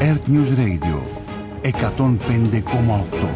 Earth News Radio 105,8.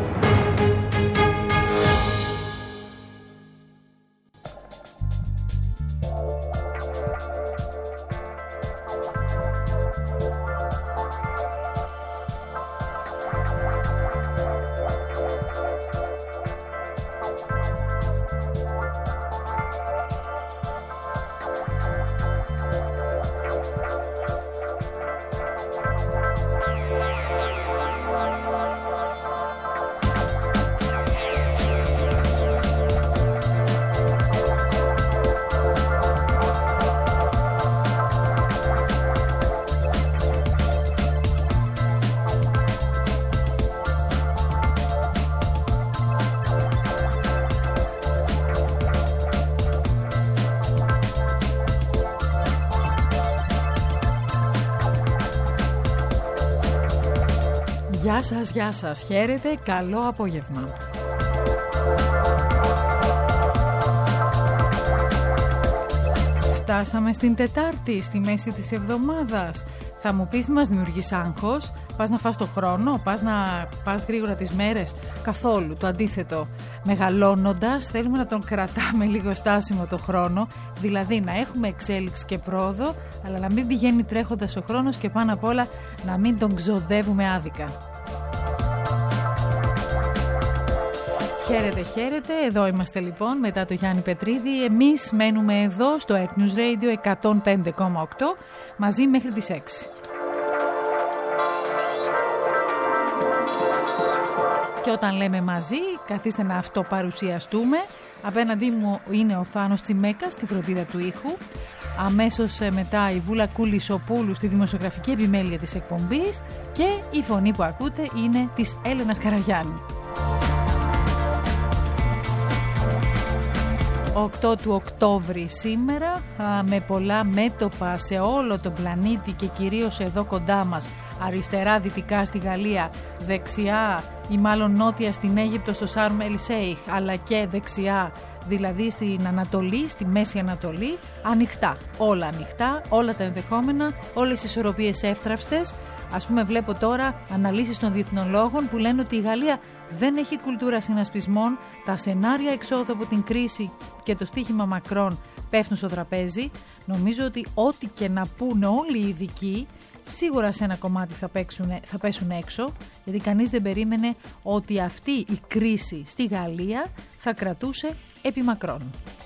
Γεια σας, χαίρετε, καλό απόγευμα. Φτάσαμε στην Τετάρτη, στη μέση της εβδομάδας. Θα μου πεις, μας δημιουργείς άγχος, πας να φας το χρόνο, πας γρήγορα τις μέρες? Καθόλου, το αντίθετο. Μεγαλώνοντας θέλουμε να τον κρατάμε λίγο στάσιμο το χρόνο, δηλαδή να έχουμε εξέλιξη και πρόοδο, αλλά να μην πηγαίνει τρέχοντας ο χρόνος και πάνω απ' όλα να μην τον ξοδεύουμε άδικα. Χαίρετε, εδώ είμαστε λοιπόν μετά το Γιάννη Πετρίδη. Εμείς μένουμε εδώ στο Earth News Radio 105,8 μαζί μέχρι τις 6. Και όταν λέμε μαζί, καθίστε να αυτοπαρουσιαστούμε. Απέναντί μου είναι ο Θάνος Τσιμέκας στη φροντίδα του ήχου. Αμέσως μετά η Βούλα Κούλη-Σοπούλου στη δημοσιογραφική επιμέλεια της εκπομπής. Και η φωνή που ακούτε είναι της Έλενας Καραγιάννη. 8 του Οκτώβρη σήμερα, με πολλά μέτωπα σε όλο τον πλανήτη και κυρίως εδώ κοντά μας, αριστερά δυτικά στη Γαλλία, δεξιά ή μάλλον νότια στην Αίγυπτο στο Σάρμ ελ Σέιχ, αλλά και δεξιά δηλαδή στην Ανατολή, στη Μέση Ανατολή, ανοιχτά, όλα τα ενδεχόμενα, όλες οι ισορροπίες εύθραυστες. Ας πούμε, βλέπω τώρα αναλύσεις των διεθνολόγων που λένε ότι η Γαλλία δεν έχει κουλτούρα συνασπισμών, τα σενάρια εξόδου από την κρίση και το στοίχημα Μακρόν πέφτουν στο τραπέζι. Νομίζω ότι ό,τι και να πούνε όλοι οι ειδικοί, σίγουρα σε ένα κομμάτι θα πέσουν έξω, γιατί κανείς δεν περίμενε ότι αυτή η κρίση στη Γαλλία θα κρατούσε επί Μακρόν.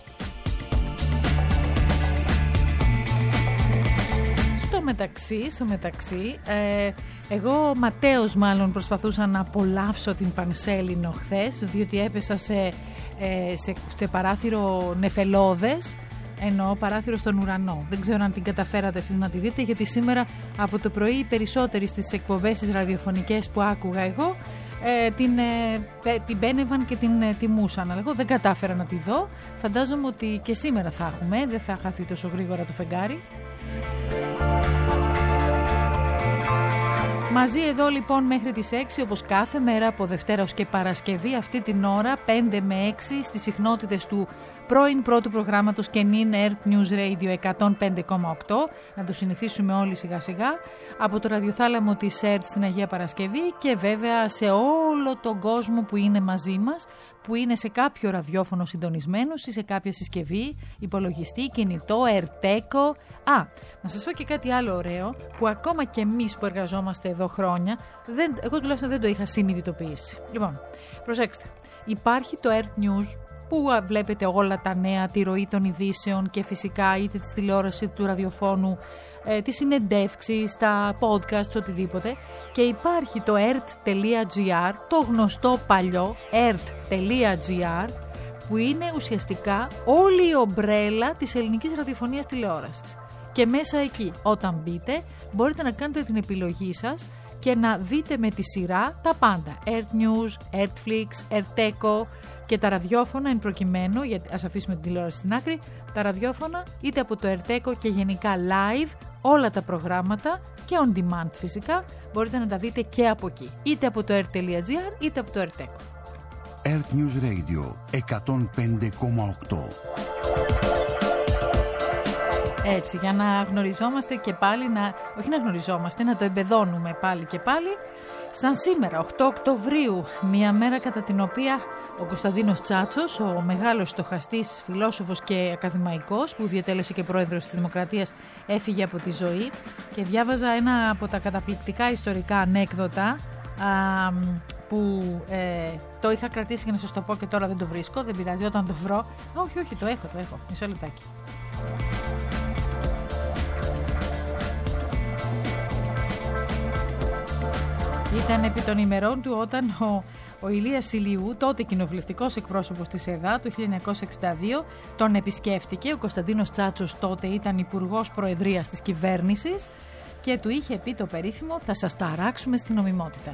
Στο μεταξύ, εγώ Ματέος μάλλον προσπαθούσα να απολαύσω την Πανσέλινο χθες, διότι έπεσα σε παράθυρο νεφελώδες, εννοώ παράθυρο στον ουρανό. Δεν ξέρω αν την καταφέρατε εσείς να τη δείτε, γιατί σήμερα από το πρωί οι περισσότεροι στις εκπομπές τις ραδιοφωνικές που άκουγα εγώ την πένευαν και την τιμούσαν, αλλά εγώ δεν κατάφερα να τη δω. Φαντάζομαι ότι και σήμερα θα έχουμε, δεν θα χαθεί τόσο γρήγορα το φεγγάρι. Μαζί εδώ λοιπόν μέχρι τις 6, όπως κάθε μέρα από Δευτέρα ως και Παρασκευή, αυτή την ώρα 5 με 6 στις συχνότητες του πρώην πρώτου προγράμματος και νυν Earth News Radio 105,8, να το συνηθίσουμε όλοι σιγά σιγά, από το ραδιοθάλαμο της Earth στην Αγία Παρασκευή και βέβαια σε όλο τον κόσμο που είναι μαζί μας, που είναι σε κάποιο ραδιόφωνο συντονισμένος ή σε κάποια συσκευή, υπολογιστή, κινητό, ερτέκο. Να σας πω και κάτι άλλο ωραίο, που ακόμα και εμείς που εργαζόμαστε εδώ χρόνια, εγώ τουλάχιστον δεν το είχα συνειδητοποιήσει. Λοιπόν, προσέξτε, υπάρχει το Earth News, που βλέπετε όλα τα νέα, τη ροή των ειδήσεων και φυσικά είτε της τηλεόρασης, του ραδιοφώνου, τις συνεντεύξεις, τα podcast, οτιδήποτε. Και υπάρχει το ert.gr, το γνωστό παλιό ert.gr, που είναι ουσιαστικά όλη η ομπρέλα της ελληνικής ραδιοφωνίας τηλεόρασης. Και μέσα εκεί, όταν μπείτε, μπορείτε να κάνετε την επιλογή σας και να δείτε με τη σειρά τα πάντα. Earth News, Earthflix, Erteco και τα ραδιόφωνα εν προκειμένου, γιατί ας αφήσουμε την τηλεόραση στην άκρη, τα ραδιόφωνα είτε από το Erteco και γενικά live, όλα τα προγράμματα και on demand φυσικά, μπορείτε να τα δείτε και από εκεί, είτε από το earth.gr είτε από το Erteco. Earth News Radio 105,8. Έτσι, για να γνωριζόμαστε και πάλι, όχι να γνωριζόμαστε, να το εμπεδώνουμε πάλι και πάλι. Σαν σήμερα, 8 Οκτωβρίου, μια μέρα κατά την οποία ο Κωνσταντίνος Τσάτσος, ο μεγάλος στοχαστής, φιλόσοφος και ακαδημαϊκός που διετέλεσε και πρόεδρος της Δημοκρατίας, έφυγε από τη ζωή. Και διάβαζα ένα από τα καταπληκτικά ιστορικά ανέκδοτα που το είχα κρατήσει για να σας το πω και τώρα δεν το βρίσκω, δεν πειράζει όταν το βρω. Όχι, το έχω, μισό λεπτάκι. Ήταν επί των ημερών του όταν ο Ηλίας Ηλιού, τότε κοινοβουλευτικός εκπρόσωπος της ΕΔΑ το 1962, τον επισκέφτηκε. Ο Κωνσταντίνος Τσάτσος τότε ήταν υπουργός προεδρίας της κυβέρνησης και του είχε πει το περίφημο «Θα σας ταράξουμε στην νομιμότητα».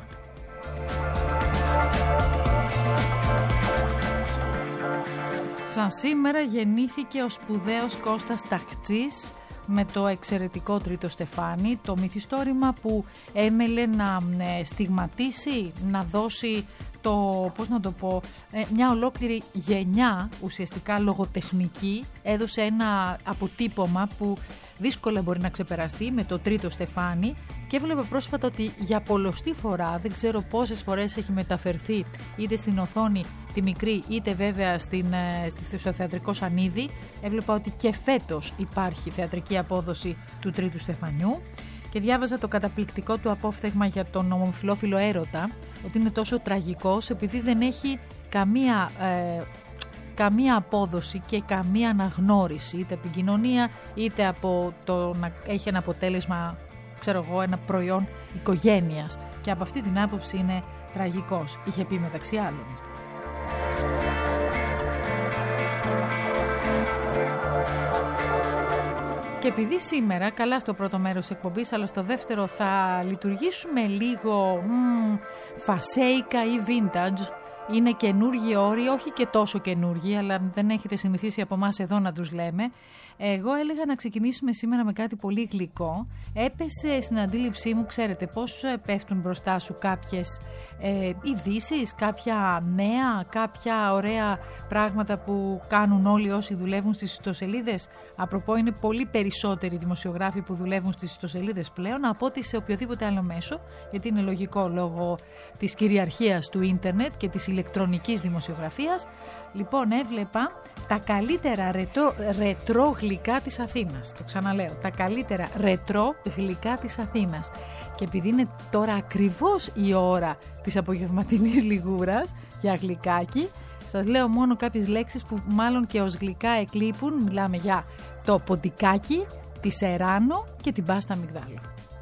Σαν σήμερα γεννήθηκε ο σπουδαίος Κώστας Ταχτσής με το εξαιρετικό Τρίτο Στεφάνι, το μυθιστόρημα που έμελε να στιγματίσει, να δώσει μια ολόκληρη γενιά ουσιαστικά λογοτεχνική. Έδωσε ένα αποτύπωμα που δύσκολα μπορεί να ξεπεραστεί με το Τρίτο Στεφάνι και έβλεπε πρόσφατα ότι για πολλοστή φορά, δεν ξέρω πόσες φορές έχει μεταφερθεί είτε στην οθόνη τη μικρή είτε βέβαια στο θεατρικό σανίδι. Έβλεπα ότι και φέτος υπάρχει θεατρική απόδοση του Τρίτου Στεφανιού και διάβαζα το καταπληκτικό του απόφθεγμα για τον ομοφυλόφιλο έρωτα, ότι είναι τόσο τραγικός επειδή δεν έχει καμία απόδοση και καμία αναγνώριση είτε από την κοινωνία είτε από το να έχει ένα αποτέλεσμα, ένα προϊόν οικογένειας, και από αυτή την άποψη είναι τραγικός, είχε πει μεταξύ άλλων. Και επειδή σήμερα, καλά στο πρώτο μέρος της εκπομπής, αλλά στο δεύτερο θα λειτουργήσουμε λίγο φασέικα ή vintage, είναι καινούργιοι όροι, όχι και τόσο καινούργιοι, αλλά δεν έχετε συνηθίσει από εμάς εδώ να τους λέμε. Εγώ έλεγα να ξεκινήσουμε σήμερα με κάτι πολύ γλυκό. Έπεσε στην αντίληψή μου, ξέρετε πώς πέφτουν μπροστά σου κάποιες ειδήσεις, κάποια νέα, κάποια ωραία πράγματα που κάνουν όλοι όσοι δουλεύουν στις ιστοσελίδες. Απροπό, είναι πολύ περισσότεροι δημοσιογράφοι που δουλεύουν στις ιστοσελίδες πλέον από ότι σε οποιοδήποτε άλλο μέσο, γιατί είναι λογικό λόγω της κυριαρχίας του ίντερνετ και της ηλεκτρονικής δημοσιογραφίας. Λοιπόν, έβλεπα τα καλύτερα ρετρό γλυκά της Αθήνας. Το ξαναλέω, τα καλύτερα ρετρό γλυκά της Αθήνας. Και επειδή είναι τώρα ακριβώς η ώρα της απογευματινής λιγούρας για γλυκάκι, σας λέω μόνο κάποιες λέξεις που μάλλον και ως γλυκά εκλείπουν. Μιλάμε για το ποντικάκι, τη σεράνο και την πάστα αμυγδάλου.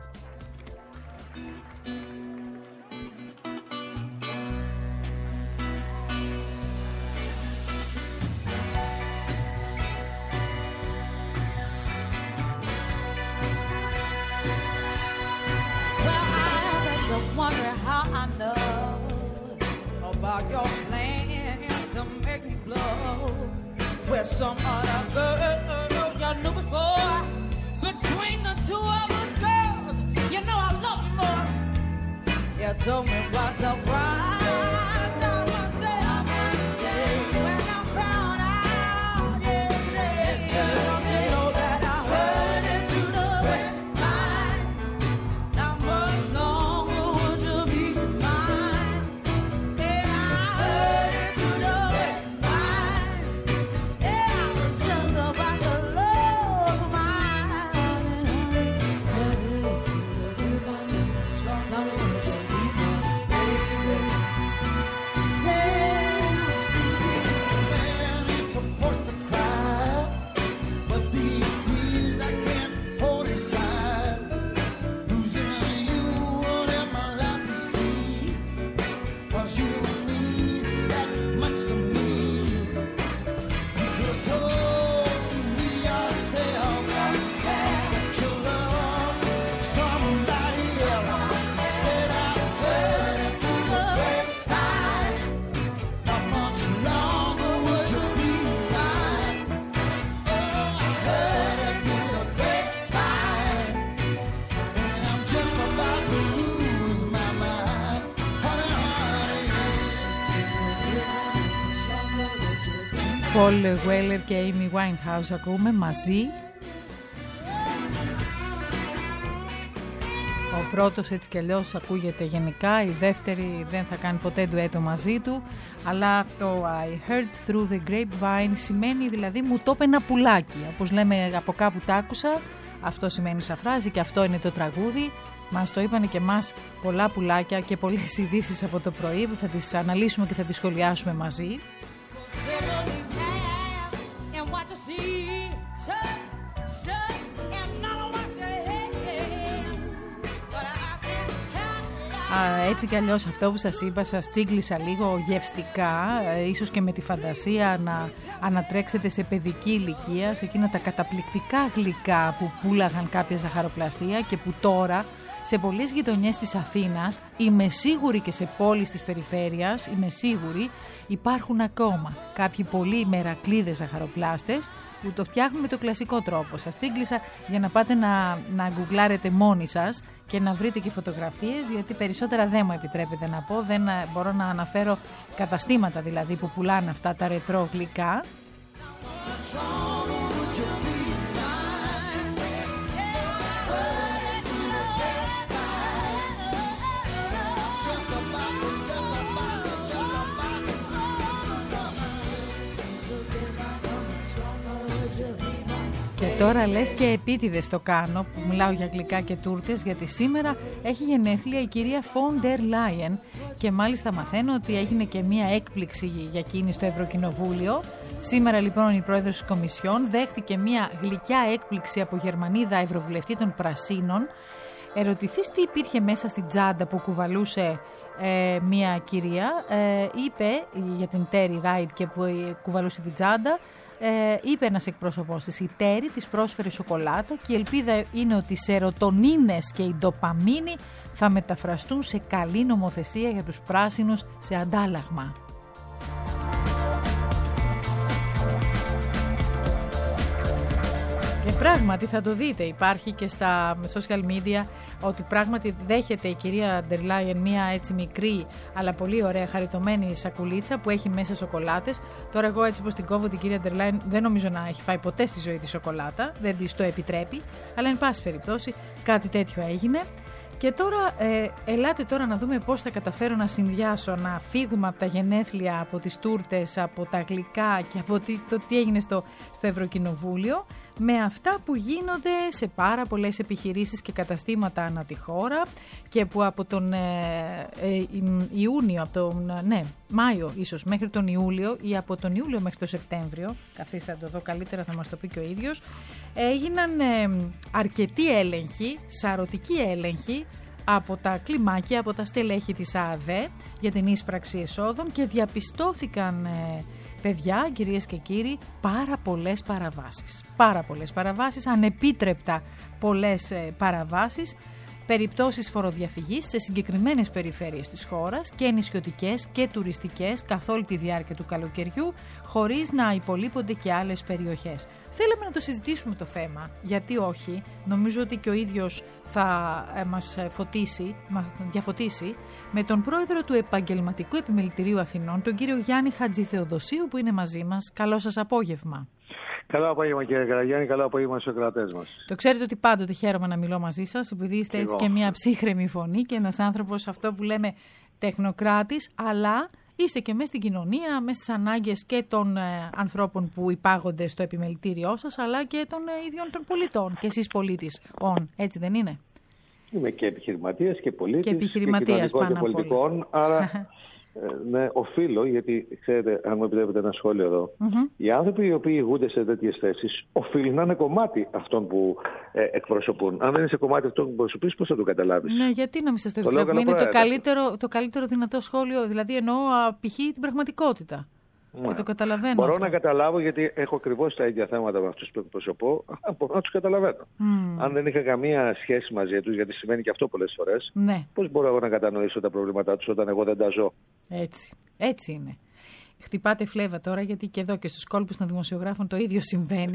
Wonder how I know about your plans to make me blow with some other girl you knew before. Between the two of us girls, you know I love you more. You told me by surprise, I must say, when I found out yesterday, don't you know that I heard it through the grapevine? Not much longer would you be mine? Yeah, I heard it through the grapevine. Yeah, I was just about to lose my honey. Supposed to cry, but these tears I can't hold inside. Losing you in my life to see, 'cause you mean that much to me. You could have told me yourself that you love somebody else. Instead I heard it through the grapevine. How much longer would you be mine? Oh, I heard it through the grapevine, and I'm just about to lose my mind. Honey, Paul Weller και Amy Winehouse ακούμε μαζί. Ο πρώτος έτσι κι αλλιώς ακούγεται γενικά, η δεύτερη δεν θα κάνει ποτέ ντουέτο μαζί του, αλλά το I heard through the grapevine σημαίνει δηλαδή μου το είπε ένα πουλάκι, όπως λέμε από κάπου τ' άκουσα, αυτό σημαίνει σαν φράση και αυτό είναι το τραγούδι. Μας το είπανε και εμάς πολλά πουλάκια και πολλές ειδήσεις από το πρωί που θα τις αναλύσουμε και θα τις σχολιάσουμε μαζί. Έτσι κι αλλιώς αυτό που σας είπα, σας τσίγκλισα λίγο γευστικά, ίσως και με τη φαντασία να ανατρέξετε σε παιδική ηλικία, σε εκείνα τα καταπληκτικά γλυκά που πουλάγαν κάποια ζαχαροπλαστεία και που τώρα σε πολλές γειτονιές της Αθήνας, είμαι σίγουρη και σε πόλεις της περιφέρειας, είμαι σίγουρη, υπάρχουν ακόμα κάποιοι πολύ μερακλείδες ζαχαροπλάστες που το φτιάχνουν με το κλασικό τρόπο. Σας τσίγκλισα για να πάτε να γκουγκλάρετε μόνοι σας και να βρείτε και φωτογραφίες, γιατί περισσότερα δεν μου επιτρέπετε να πω, δεν μπορώ να αναφέρω καταστήματα δηλαδή που πουλάνε αυτά τα ρετρό γλυκά. Και τώρα λες και επίτηδες το κάνω που μιλάω για γλυκά και τούρτες, γιατί σήμερα έχει γενέθλια η κυρία Von der Leyen και μάλιστα μαθαίνω ότι έγινε και μία έκπληξη για εκείνη στο Ευρωκοινοβούλιο. Σήμερα λοιπόν η πρόεδρος της Κομισιόν δέχτηκε μία γλυκιά έκπληξη από Γερμανίδα Ευρωβουλευτή των Πρασίνων. Ερωτηθείς τι υπήρχε μέσα στην τσάντα που κουβαλούσε μία κυρία, είπε για την Terry Wright και που κουβαλούσε την τσάντα. Είπε ένας εκπρόσωπος της, η Τέρι της πρόσφερε σοκολάτα και η ελπίδα είναι ότι οι σερωτονίνες και η ντοπαμίνη θα μεταφραστούν σε καλή νομοθεσία για τους πράσινους σε αντάλλαγμα. Και πράγματι θα το δείτε, υπάρχει και στα social media ότι πράγματι δέχεται η κυρία Ντερ Λάιεν μία έτσι μικρή αλλά πολύ ωραία χαριτωμένη σακουλίτσα που έχει μέσα σοκολάτες. Τώρα εγώ έτσι όπως την κόβω την κυρία Ντερ Λάιεν δεν νομίζω να έχει φάει ποτέ στη ζωή τη σοκολάτα, δεν της το επιτρέπει, αλλά εν πάση περιπτώσει κάτι τέτοιο έγινε. Και τώρα ελάτε τώρα να δούμε πώς θα καταφέρω να συνδυάσω, να φύγουμε από τα γενέθλια, από τις τούρτες, από τα γλυκά και από το τι έγινε στο Ευρωκοινοβούλιο με αυτά που γίνονται σε πάρα πολλές επιχειρήσεις και καταστήματα ανά τη χώρα και που από τον Ιούνιο, από τον Μάιο ίσως μέχρι τον Ιούλιο ή από τον Ιούλιο μέχρι τον Σεπτέμβριο, καθίστε να το δω καλύτερα, θα μας το πει και ο ίδιος, έγιναν αρκετοί έλεγχοι, σαρωτικοί έλεγχοι από τα κλιμάκια, από τα στελέχη της ΑΔΕ για την ίσπραξη εσόδων και διαπιστώθηκαν παιδιά, κυρίες και κύριοι, πάρα πολλές παραβάσεις. Πάρα πολλές παραβάσεις, ανεπίτρεπτα πολλές παραβάσεις, περιπτώσεις φοροδιαφυγής σε συγκεκριμένες περιφέρειες της χώρας και νησιωτικές και τουριστικές καθ' όλη τη διάρκεια του καλοκαιριού, χωρίς να υπολείπονται και άλλες περιοχές. Θέλαμε να το συζητήσουμε το θέμα, γιατί όχι, νομίζω ότι και ο ίδιος θα μας διαφωτίσει με τον πρόεδρο του Επαγγελματικού Επιμελητηρίου Αθηνών, τον κύριο Γιάννη Χατζηθεοδοσίου που είναι μαζί μας. Καλό σας απόγευμα. Καλό απόγευμα κύριε Καραγιάννη, καλό απόγευμα στους ακροατές μας. Το ξέρετε ότι πάντοτε χαίρομαι να μιλώ μαζί σας, επειδή είστε έτσι και μια ψύχρεμη φωνή και ένας άνθρωπος, αυτό που λέμε τεχνοκράτης, αλλά είστε και μέσα στην κοινωνία, μέσα στις ανάγκες και των ανθρώπων που υπάγονται στο επιμελητήριό σας, αλλά και των ίδιων των πολιτών. Και εσείς πολίτης, έτσι δεν είναι? Είμαι και επιχειρηματίας και πολίτης και επιχειρηματίας και πολιτικών, άρα ναι, οφείλω, γιατί ξέρετε, αν μου επιτρέπετε ένα σχόλιο εδώ, οι άνθρωποι οι οποίοι ηγούνται σε τέτοιες θέσεις οφείλουν να είναι κομμάτι αυτών που εκπροσωπούν. Αν δεν είσαι κομμάτι αυτών που εκπροσωπείς, πώς θα το καταλάβεις? Ναι, γιατί να μην σας το επιτρέπουμε? Είναι το καλύτερο δυνατό σχόλιο, δηλαδή εννοώ απηχεί την πραγματικότητα. Και το καταλαβαίνω. Μπορώ αυτό να καταλάβω, γιατί έχω ακριβώς τα ίδια θέματα με αυτούς που εκπροσωπώ. Μπορώ να τους καταλαβαίνω. Αν δεν είχα καμία σχέση μαζί τους, γιατί σημαίνει και αυτό πολλές φορές, πώς μπορώ εγώ να κατανοήσω τα προβλήματά τους όταν εγώ δεν τα ζω? Έτσι είναι. Χτυπάτε φλέβα τώρα, γιατί και εδώ και στους κόλπους των δημοσιογράφων το ίδιο συμβαίνει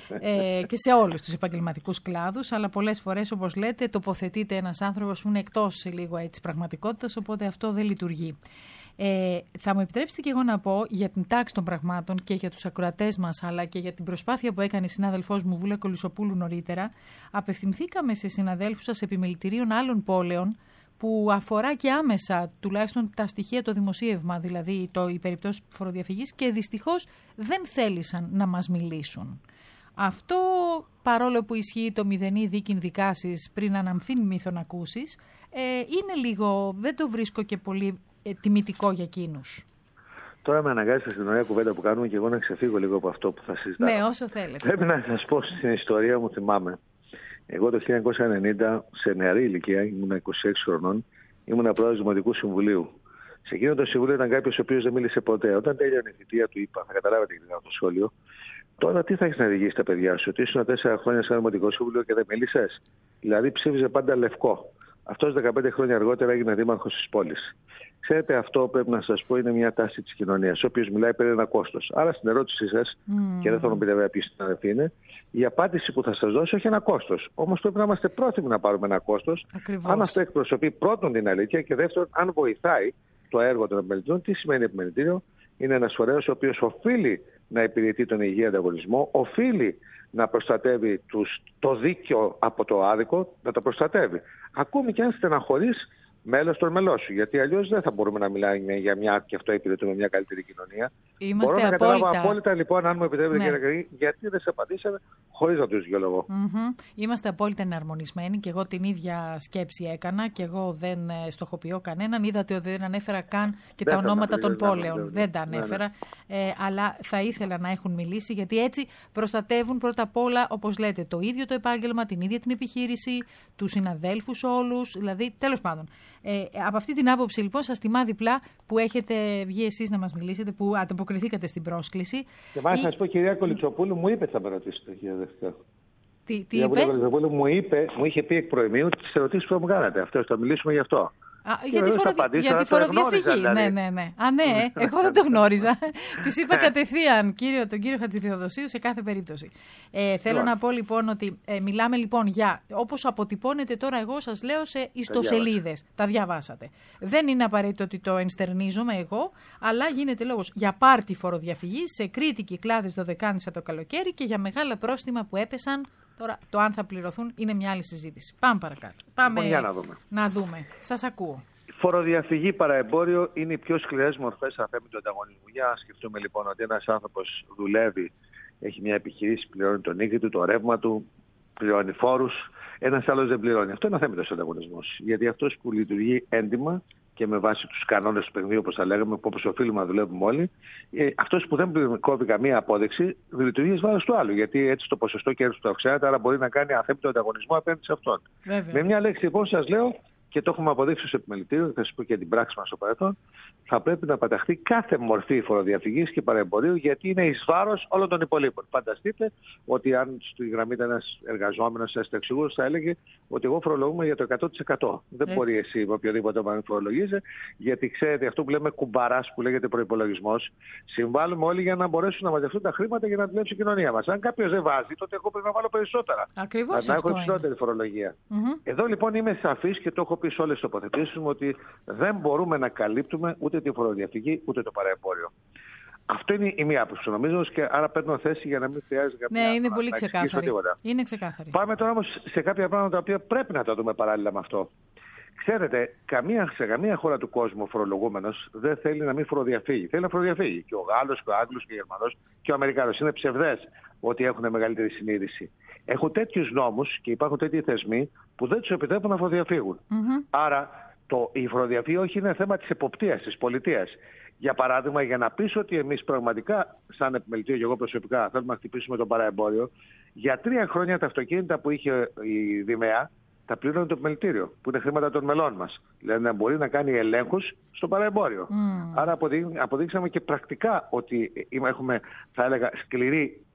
και σε όλους τους επαγγελματικούς κλάδους, αλλά πολλές φορές, όπως λέτε, τοποθετείται ένας άνθρωπος που είναι εκτός λίγο της πραγματικότητας, οπότε αυτό δεν λειτουργεί. Θα μου επιτρέψετε και εγώ να πω για την τάξη των πραγμάτων και για τους ακροατές μας, αλλά και για την προσπάθεια που έκανε η συνάδελφός μου Βούλα Κολυσοπούλου νωρίτερα. Απευθυνθήκαμε σε συναδέλφους σας επιμελητηρίων άλλων πόλεων, που αφορά και άμεσα τουλάχιστον τα στοιχεία, το δημοσίευμα, δηλαδή η περιπτώση φοροδιαφυγής, και δυστυχώς δεν θέλησαν να μας μιλήσουν. Αυτό, παρόλο που ισχύει το μηδενή δίκην δικάσεις πριν αναμφήν μύθον ακούσεις, είναι λίγο, δεν το βρίσκω και πολύ τιμητικό για εκείνους. Τώρα με αναγκάζετε στην ωραία κουβέντα που κάνουμε και εγώ να ξεφύγω λίγο από αυτό που θα συζητάω. Ναι, όσο θέλετε. Πρέπει να σας πω στην ιστορία μου, θυμάμαι. Εγώ το 1990, σε νεαρή ηλικία, ήμουν 26 χρονών, ήμουν πρόεδρος του Δημοτικού Συμβουλίου. Σε εκείνο το συμβούλιο ήταν κάποιος ο οποίος δεν μίλησε ποτέ. Όταν τέλειωνε η θητεία του, είπα: θα καταλάβετε γιατί κάνω το σχόλιο. Τώρα τι θα έχεις να διηγήσεις τα παιδιά σου, ότι ήσουν 4 χρόνια σε ένα Δημοτικό Συμβούλιο και δεν μίλησες? Δηλαδή ψήφιζε πάντα λευκό. Αυτός 15 χρόνια αργότερα έγινε δήμαρχος της πόλης. Ξέρετε, αυτό πρέπει να σας πω είναι μια τάση της κοινωνίας. Όποιος μιλάει παίρνει ένα κόστος. Άρα στην ερώτησή σας, και δεν θα μου πείτε βέβαια ποιοι συναδελφοί είναι, η απάντηση που θα σας δώσω έχει ένα κόστος. Όμως πρέπει να είμαστε πρόθυμοι να πάρουμε ένα κόστος. Ακριβώς. Αν αυτό εκπροσωπεί πρώτον την αλήθεια και δεύτερον, αν βοηθάει το έργο των επιμελητών. Τι σημαίνει επιμελητήριο? Είναι ένας φορέας ο οποίος οφείλει να υπηρετεί τον υγιή ανταγωνισμό, οφείλει να προστατεύει το δίκαιο από το άδικο, να το προστατεύει. Ακόμη και αν στεναχωρείς μέλος των μελών σου. Γιατί αλλιώς δεν θα μπορούμε να μιλάμε για μια, και αυτό υπηρετούμε, μια καλύτερη κοινωνία. Είμαστε μπορώ να καταλάβω απόλυτα λοιπόν, αν μου επιτρέπετε, κύριε Κακή, γιατί δεν σε απαντήσατε χωρίς να τους δικαιολογώ. Είμαστε απόλυτα εναρμονισμένοι και εγώ την ίδια σκέψη έκανα και εγώ δεν στοχοποιώ κανέναν. Είδατε ότι δεν ανέφερα καν και τα ονόματα των πόλεων. Δεν τα ανέφερα. Αλλά θα ήθελα να έχουν μιλήσει, γιατί έτσι προστατεύουν πρώτα απ' όλα, όπως λέτε, το ίδιο το επάγγελμα, την ίδια την επιχείρηση, τους συναδέλφους όλους. Δηλαδή, τέλος πάντων. Από αυτή την άποψη, λοιπόν, σας τιμά διπλά που έχετε βγει εσείς να μας μιλήσετε, που ανταποκριθήκατε στην πρόσκληση. Και μάλιστα να σας πω, κυρία Κολυτσοπούλου, μου είπε θα με ρωτήσετε, κυρία Δευτέρα. Τι είπε? Η κυρία Κολυτσοπούλου μου είχε πει εκ προημίου τις ερωτήσεις που μου κάνατε. Αυτό, θα μιλήσουμε γι' αυτό. Για τη φοροδιαφυγή. Ναι. Α, ναι, εγώ δεν το γνώριζα. Της είπα κατευθείαν τον κύριο Χατζηθεοδοσίου σε κάθε περίπτωση. Θέλω να πω λοιπόν ότι μιλάμε λοιπόν για, όπως αποτυπώνεται τώρα, εγώ σας λέω, σε ιστοσελίδες. Τα διαβάσατε. Δεν είναι απαραίτητο ότι το ενστερνίζομαι εγώ, αλλά γίνεται λόγος για πάρτι φοροδιαφυγής σε Κρήτη, Κυκλάδες, Δωδεκάνησα το καλοκαίρι και για μεγάλα πρόστιμα που έπεσαν. Τώρα, το αν θα πληρωθούν είναι μια άλλη συζήτηση. Πάμε παρακάτω. Πάμε να δούμε. Σας ακούω. Η φοροδιαφυγή παραεμπόριο είναι οι πιο σκληρές μορφές αθέμητου ανταγωνισμού. Για να σκεφτούμε λοιπόν ότι ένας άνθρωπος δουλεύει, έχει μια επιχειρήση, πληρώνει τον οίκη του, το ρεύμα του, πληρώνει φόρους. Ένας άλλος δεν πληρώνει. Αυτό είναι αθέμητος ανταγωνισμός. Γιατί αυτός που λειτουργεί έντιμα και με βάση τους κανόνες του παιχνιδιού, όπως τα λέγαμε, όπως οφείλουμε να δουλεύουμε όλοι, αυτός που δεν κόβει καμία απόδειξη, λειτουργεί εις βάρος του άλλου. Γιατί έτσι το ποσοστό κέρδους του αυξάνεται, άρα μπορεί να κάνει αθέμητο ανταγωνισμό απέναντι σε αυτόν. Βέβαια. Με μια λέξη λοιπόν σας λέω, και το έχουμε αποδείξει στο επιμελητήριο, θα σας πω και την πράξη μας στο παρελθόν, θα πρέπει να παταχθεί κάθε μορφή φοροδιαφυγής και παρεμπορίου, γιατί είναι εις βάρος όλων των υπολείπων. Φανταστείτε ότι αν στη γραμμή ήταν ένας εργαζόμενος, ένας ταξιγούρος, θα έλεγε ότι εγώ φορολογούμαι για το 100%. Δεν μπορεί εσύ με οποιοδήποτε να φορολογείσαι, γιατί ξέρετε αυτό που λέμε κουμπαράς, που λέγεται προϋπολογισμός, συμβάλλουμε όλοι για να μπορέσουν να μαζευτούν τα χρήματα για να δουλέψει η κοινωνία μας. Αν κάποιος δεν βάζει, τότε εγώ πρέπει να βάλω περισσότερα. Ακριβώς να έχω υψηλότερη φορολογία. Εδώ λοιπόν είμαι σαφής και το έχω πει σε όλες τις τοποθετήσεις μου ότι δεν μπορούμε να καλύπτουμε ούτε τη φοροδιαφυγή ούτε το παραεμπόριο. Αυτό είναι η μία άποψη, νομίζω, και άρα παίρνω θέση για να μην χρειάζεται καμία. Ναι, είναι πολύ ξεκάθαρη. Είναι ξεκάθαρη. Πάμε τώρα όμως σε κάποια πράγματα τα οποία πρέπει να τα δούμε παράλληλα με αυτό. Ξέρετε, σε καμία χώρα του κόσμου ο φορολογούμενος δεν θέλει να μην φοροδιαφύγει. Θέλει να φοροδιαφύγει. Και ο Γάλλος, και ο Άγγλος, και ο Γερμανός, και ο Αμερικάνος. Είναι ψευδές ότι έχουν μεγαλύτερη συνείδηση. Έχουν τέτοιους νόμους και υπάρχουν τέτοιοι θεσμοί που δεν τους επιτρέπουν να φοροδιαφύγουν. Άρα η φοροδιαφύγη όχι είναι θέμα της εποπτείας της πολιτείας. Για παράδειγμα, για να πεις ότι εμείς πραγματικά, σαν επιμελητήριο και εγώ προσωπικά, θέλουμε να χτυπήσουμε το παραεμπόριο, για 3 χρόνια τα αυτοκίνητα που είχε η Δημαία τα πλήρωνε το επιμελητήριο, που είναι χρήματα των μελών μας. Δηλαδή να μπορεί να κάνει ελέγχους στο παραεμπόριο. Άρα αποδείξαμε και πρακτικά ότι έχουμε, θα έλεγα, σκληρή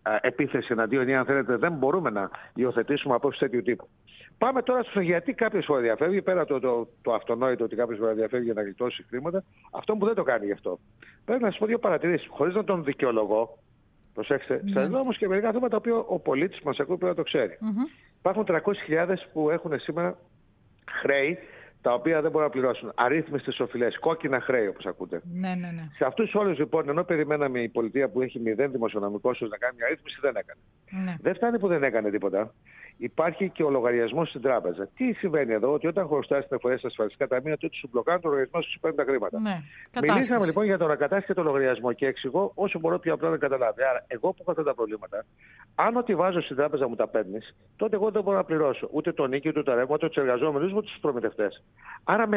επίθεση εναντίον, ή αν θέλετε, δεν μπορούμε να υιοθετήσουμε απόψεις τέτοιου τύπου. Πάμε τώρα στο γιατί κάποιος φοροδιαφεύγει, πέρα το αυτονόητο ότι κάποιος φοροδιαφεύγει για να γλιτώσει χρήματα, αυτό που δεν το κάνει γι' αυτό. Πρέπει να σας πω δύο παρατηρήσεις, χωρίς να τον δικαιολογώ. Προσέξτε, σας λέω όμως και μερικά θέματα τα οποία ο πολίτης μας ακούει πρέπει να το ξέρει. Υπάρχουν 300.000 που έχουν σήμερα χρέη τα οποία δεν μπορούν να πληρώσουν. Αρρύθμιστες οφειλές, κόκκινα χρέη όπως ακούτε. Ναι. Σε αυτούς όλους λοιπόν, ενώ περιμέναμε η πολιτεία που έχει 0 δημοσιονομικό όσο να κάνει μια αρρύθμιση, δεν έκανε. Ναι. Δεν φτάνει που δεν έκανε τίποτα. Υπάρχει και ο λογαριασμός στην τράπεζα. Τι συμβαίνει εδώ, ότι όταν χρωστάς την εφορία στα ασφαλιστικά ταμεία, τότε σου μπλοκάρουν το λογαριασμό σου παίρνουν τα χρήματα. Ναι. Μιλήσαμε λοιπόν για τον ακατάσχετο λογαριασμό και εξηγώ όσο μπορώ πιο απλά να καταλάβει. Άρα, εγώ που έχω αυτά τα προβλήματα, αν ό,τι βάζω στην τράπεζα μου τα παίρνει, τότε εγώ δεν μπορώ να πληρώσω ούτε τον νίκη, ούτε το ρεύμα, ούτε του εργαζόμενου, ούτε του προμηθευτές. Άρα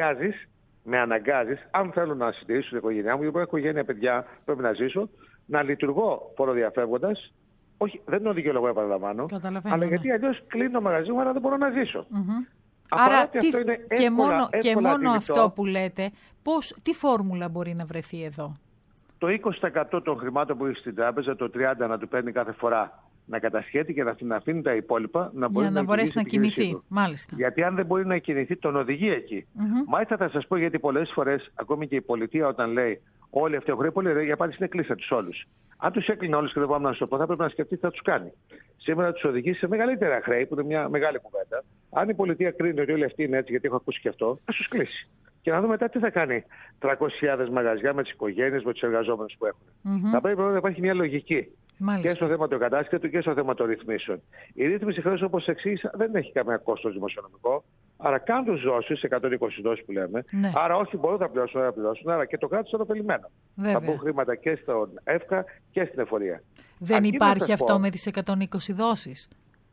με αναγκάζεις, αν θέλω να συντηρήσω την οικογένειά μου, γιατί έχω οικογένεια, παιδιά, πρέπει να ζήσω, να λειτουργώ φοροδιαφεύγοντας. Όχι, δεν είναι δικαιολογώ, επαναλαμβάνω. Αλλά γιατί αλλιώς κλείνω το μαγαζί μου, αλλά δεν μπορώ να ζήσω. Άρα, αυτό είναι και μόνο αυτό που λέτε, τι φόρμουλα μπορεί να βρεθεί εδώ? Το 20% των χρημάτων που έχει στην τράπεζα, το 30% να του παίρνει κάθε φορά να κατασχέτει και να αφήνει τα υπόλοιπα να μπορεί να μπορέσει να κινηθεί. Μάλιστα. Γιατί αν δεν μπορεί να κινηθεί, τον οδηγεί εκεί. Μάλιστα θα σας πω, γιατί πολλές φορές, ακόμη και η πολιτεία όταν λέει όλοι αυτοί έχουν χρέη, η απάντηση είναι κλείστα τους όλους. Αν τους έκλεινε όλους και δεν πάμε να σου το πω, θα πρέπει να σκεφτεί τι θα τους κάνει. Σήμερα τους οδηγεί σε μεγαλύτερα χρέη, που είναι μια μεγάλη κουβέντα. Αν η πολιτεία κρίνει ότι όλοι αυτοί είναι έτσι, γιατί έχω ακούσει και αυτό, θα τους κλείσει. Και να δούμε μετά τι θα κάνει 300.000 μαγαζιά με τις οικογένειες, με τους εργαζόμενους που έχουν. Θα πρέπει να υπάρχει μια λογική. Μάλιστα. Και στο θέμα του κατάσχετου και στο θέμα των ρυθμίσεων. Η ρύθμιση χρέους, όπως εξήγησα, δεν έχει καμία κόστος δημοσιονομικό. Άρα κάνουν τους δόσεις, 120 δόσεις που λέμε. Ναι. Άρα όχι μπορούν να πληρώσουν, άρα και το κράτος είναι ωφελημένο. Θα μπουν χρήματα και στον ΕΦΚΑ και στην εφορία. Δεν υπάρχει αυτό με τις 120 δόσεις?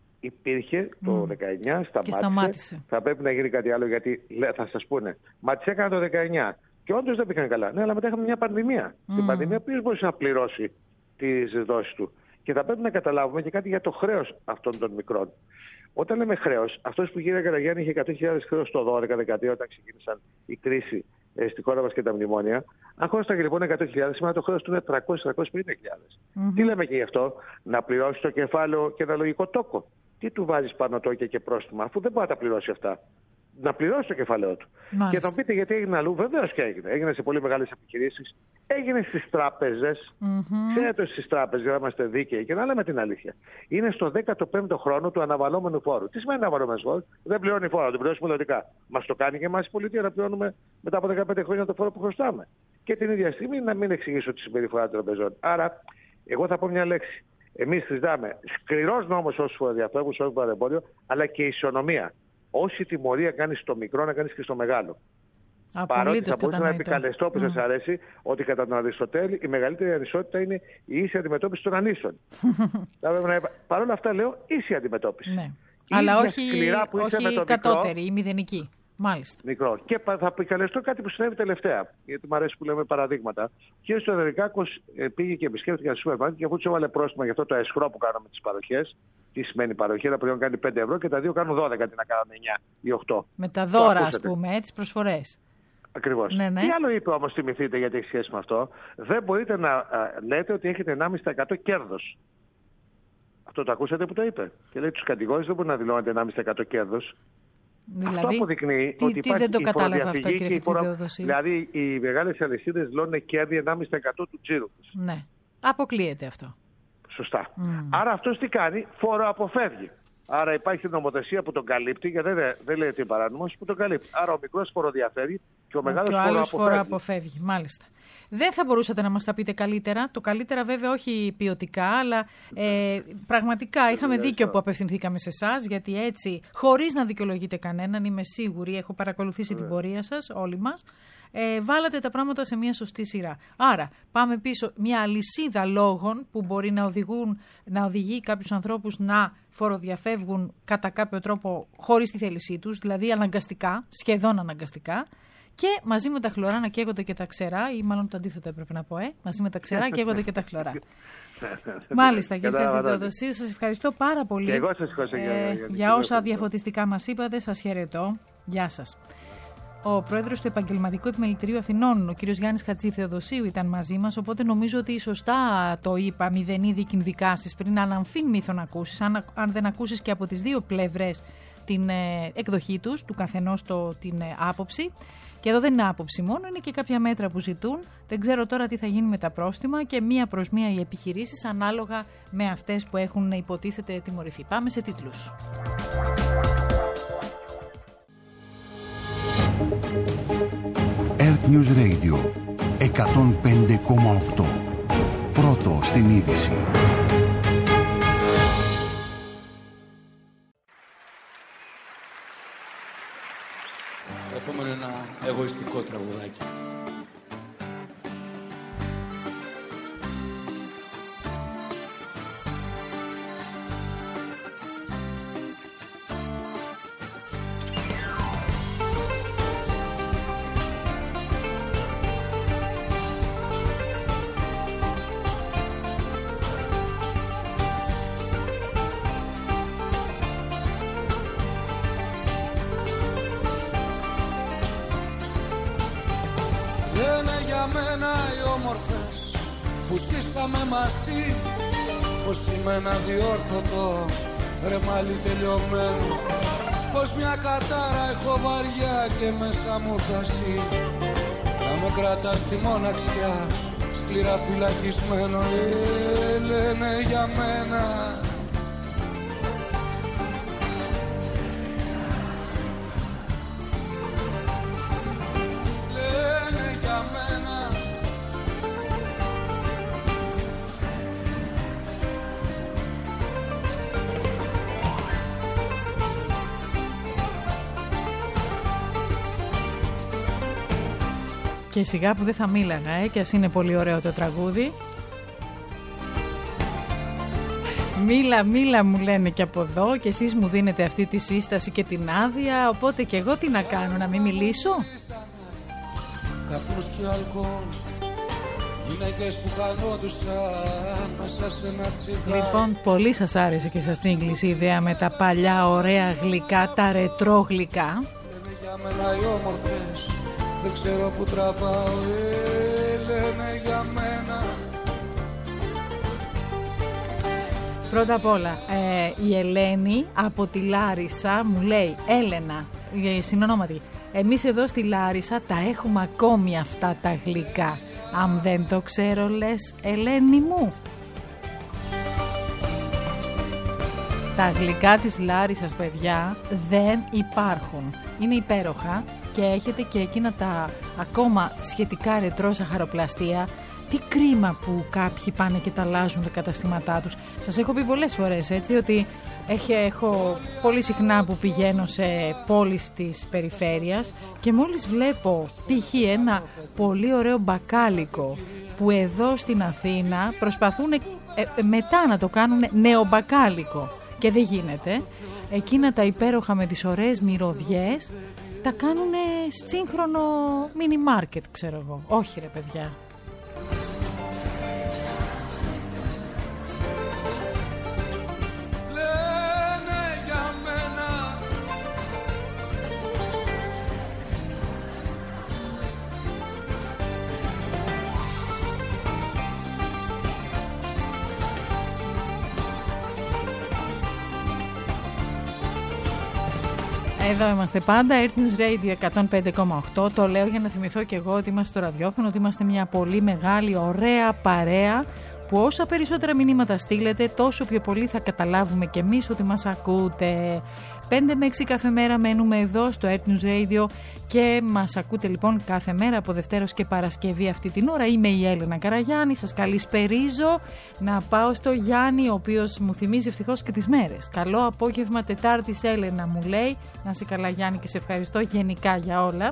Υπήρχε το 19, σταμάτησε. Θα πρέπει να γίνει κάτι άλλο, γιατί θα σας πούνε, μα τις έκανε το 19 και όντως δεν πήγαν καλά. Ναι, αλλά μετά είχαμε μια πανδημία. Την πανδημία ποιος μπορούσε να πληρώσει τις δόσεις του? Και θα πρέπει να καταλάβουμε και κάτι για το χρέος αυτών των μικρών. Όταν λέμε χρέος, αυτός που κύριε Καραγιάννη είχε 100.000 χρέος το 12-13 όταν ξεκίνησαν η κρίση στη χώρα μας και τα μνημόνια. Αν χώσταγε λοιπόν 100.000, σήμερα το χρέος του είναι 300-350.000. Τι λέμε και γι' αυτό? Να πληρώσει το κεφάλαιο και ένα λογικό τόκο. Τι του βάζεις πάνω τόκια και πρόστιμα, αφού δεν μπορεί να τα πληρώσει αυτά? Να πληρώσει το κεφάλαιό του. Μάλιστα. Και θα πείτε γιατί έγινε αλλού. Βεβαίως και έγινε. Έγινε σε πολύ μεγάλες επιχειρήσεις. Έγινε στις τράπεζες. Ξέρετε, στις τράπεζες, για να είμαστε δίκαιοι και να λέμε την αλήθεια. Είναι στο 15ο χρόνο του αναβαλώμενου φόρου. Τι σημαίνει αναβαλώμενος φόρος? Δεν πληρώνει φόρο, το πληρώνει μελλοντικά. Μας το κάνει και εμάς η πολιτεία να πληρώνουμε μετά από 15 χρόνια το φόρο που χρωστάμε. Και την ίδια στιγμή να μην εξηγήσω τη συμπεριφορά των τραπεζών. Άρα, εγώ θα πω μια λέξη. Εμείς συζητάμε σκληρός νόμος όσους φοροδιαφεύγουν, όσους παρεμπόριο, αλλά και ισονομία. Όση τιμωρία κάνεις στο μικρό, να κάνεις και στο μεγάλο. Παρότι θα μπορούσα να επικαλεστώ που σας αρέσει ότι κατά τον Αριστοτέλη η μεγαλύτερη ανισότητα είναι η ίση αντιμετώπιση των ανίσων. Παρ' όλα αυτά λέω ίση αντιμετώπιση. Ναι. Αλλά όχι κατώτερη ή μηδενική. Μάλιστα. Μικρό. Και θα επικαλεστώ κάτι που συνέβη τελευταία, γιατί μου αρέσει που λέμε παραδείγματα. Ο κ. Στοδερικάκος πήγε και επισκέφθηκε ένα σούπερ μάρκετ και αφού του έβαλε πρόστιμα για αυτό το αισχρό που κάναμε τις παροχές. Τι σημαίνει παροχή? Ένα προϊόν κάνει 5 ευρώ και τα δύο κάνουν 12, τι να κάνουν 9 ή 8. Με τα δώρα, ας πούμε, τις προσφορές. Ακριβώς. Ναι. Τι άλλο είπε όμως, θυμηθείτε, γιατί έχει σχέση με αυτό? Δεν μπορείτε να λέτε ότι έχετε 1,5% κέρδος. Αυτό το ακούσατε που το είπε? Και λέει τους κατηγόρους δεν μπορεί να δηλώνετε 1,5% κέρδος. Δηλαδή, αυτό αποδεικνύει ότι υπάρχει δεν το κατάλαβα αυτό, κύριε Φωτεινίδη. Δηλαδή, οι μεγάλες αλυσίδες δηλώνουν κέρδη 1,5% του τζίρου τους. Ναι. Αποκλείεται αυτό. Σωστά. Άρα αυτός τι κάνει? Φοροαποφεύγει. Άρα υπάρχει νομοθεσία που τον καλύπτει, γιατί δεν λέει ότι είναι παράνομος, που τον καλύπτει. Άρα ο μικρός φοροδιαφεύγει και ο μεγάλος φοροαποφεύγει. Μάλιστα. Δεν θα μπορούσατε να μας τα πείτε καλύτερα? Το καλύτερα βέβαια όχι ποιοτικά, αλλά πραγματικά είχαμε δίκιο που απευθυνθήκαμε σε εσάς, γιατί έτσι, χωρίς να δικαιολογείτε κανέναν, είμαι σίγουρη, έχω παρακολουθήσει την πορεία σας, όλοι μας, βάλατε τα πράγματα σε μια σωστή σειρά. Άρα πάμε πίσω, μια αλυσίδα λόγων που μπορεί να οδηγεί κάποιους ανθρώπους να φοροδιαφεύγουν κατά κάποιο τρόπο χωρίς τη θέλησή τους, δηλαδή αναγκαστικά, σχεδόν αναγκαστικά. Και μαζί με τα χλωρά να καίγονται και τα ξερά, ή μάλλον το αντίθετο έπρεπε να πω, μαζί με τα ξερά καίγονται και τα χλωρά. Μάλιστα, κύριε Χατζηδεοδοσίου, σας ευχαριστώ πάρα πολύ. Και εγώ σας ευχαριστώ για όσα διαφωτιστικά μας είπατε. Σας χαιρετώ. Γεια σας. ο πρόεδρος του Επαγγελματικού Επιμελητηρίου Αθηνών, ο κύριος Γιάννης Χατζηθεοδοσίου, ήταν μαζί μας, οπότε νομίζω ότι σωστά το είπα, μηδενή δικηνδικάσεις πριν, αναμφίν μύθων ακούσεις, αν δεν ακούσεις και από τις δύο πλευρές την εκδοχή τους, του καθενός την άποψη. Και εδώ δεν είναι άποψη μόνο, είναι και κάποια μέτρα που ζητούν. Δεν ξέρω τώρα τι θα γίνει με τα πρόστιμα και μία προς μία οι επιχειρήσεις ανάλογα με αυτές που έχουν υποτίθεται τιμωρηθεί. Πάμε σε τίτλους. Earth News Radio 105,8. Πρώτο στην είδηση. Το επόμενο είναι ένα εγωιστικό τραγουδάκι. Που ζήσαμε μαζί, πως είμαι ένα διόρθωτο ρεμάλι τελειωμένο, πως μια κατάρα έχω βαριά και μέσα μου θα ζει, θα με κρατά στη μοναξιά σκληρά φυλακισμένο. Λένε για μένα Και σιγά που δεν θα μίλαγα, και ας είναι πολύ ωραίο το τραγούδι. Μίλα μου λένε και από εδώ και εσείς μου δίνετε αυτή τη σύσταση και την άδεια, οπότε και εγώ τι να κάνω, να μην μιλήσω? Καπνούς και αλκοόλ, γυναίκες που χανόντουσαν μέσα σε ένα τσιγάρι. Λοιπόν, πολύ σας άρεσε και σας τσίγκλισε η ιδέα με τα παλιά ωραία γλυκά, τα ρετρό γλυκά. Λένε για μένα οι όμορφες, δεν ξέρω που τραβάω, λένε για μένα. Πρώτα απ' όλα, η Ελένη από τη Λάρισα μου λέει, Έλενα, συνονόματι, εμείς εδώ στη Λάρισα τα έχουμε ακόμη αυτά τα γλυκά. Αν δεν το ξέρω λες, Ελένη μου. Τα γλυκά της Λάρισσας, παιδιά, δεν υπάρχουν. Είναι υπέροχα και έχετε και εκείνα τα ακόμα σχετικά ρετρό ζαχαροπλαστεία. Τι κρίμα που κάποιοι πάνε και τα αλλάζουν τα καταστήματά τους. Σας έχω πει πολλές φορές, έτσι, ότι έχω πολύ συχνά που πηγαίνω σε πόλεις της περιφέρειας και μόλις βλέπω π.χ. ένα πολύ ωραίο μπακάλικο που εδώ στην Αθήνα προσπαθούν μετά να το κάνουν νεομπακάλικο και δεν γίνεται. Εκείνα τα υπέροχα με τις ωραίες μυρωδιές τα κάνουν σύγχρονο μίνι μάρκετ, ξέρω εγώ. Όχι ρε παιδιά. Εδώ είμαστε πάντα, Earth News Radio 105,8. Το λέω για να θυμηθώ και εγώ ότι είμαστε στο ραδιόφωνο, ότι είμαστε μια πολύ μεγάλη, ωραία παρέα που όσα περισσότερα μηνύματα στείλετε, τόσο πιο πολύ θα καταλάβουμε κι εμείς ότι μας ακούτε. 5 με 6 κάθε μέρα μένουμε εδώ στο Earth News Radio και μας ακούτε λοιπόν κάθε μέρα από Δευτέρα και Παρασκευή αυτή την ώρα. Είμαι η Έλενα Καραγιάννη, σας καλησπερίζω. Να πάω στο Γιάννη, ο οποίος μου θυμίζει ευτυχώς και τις μέρες. Καλό απόγευμα Τετάρτης, Έλενα μου λέει. Να είσαι καλά Γιάννη και σε ευχαριστώ γενικά για όλα.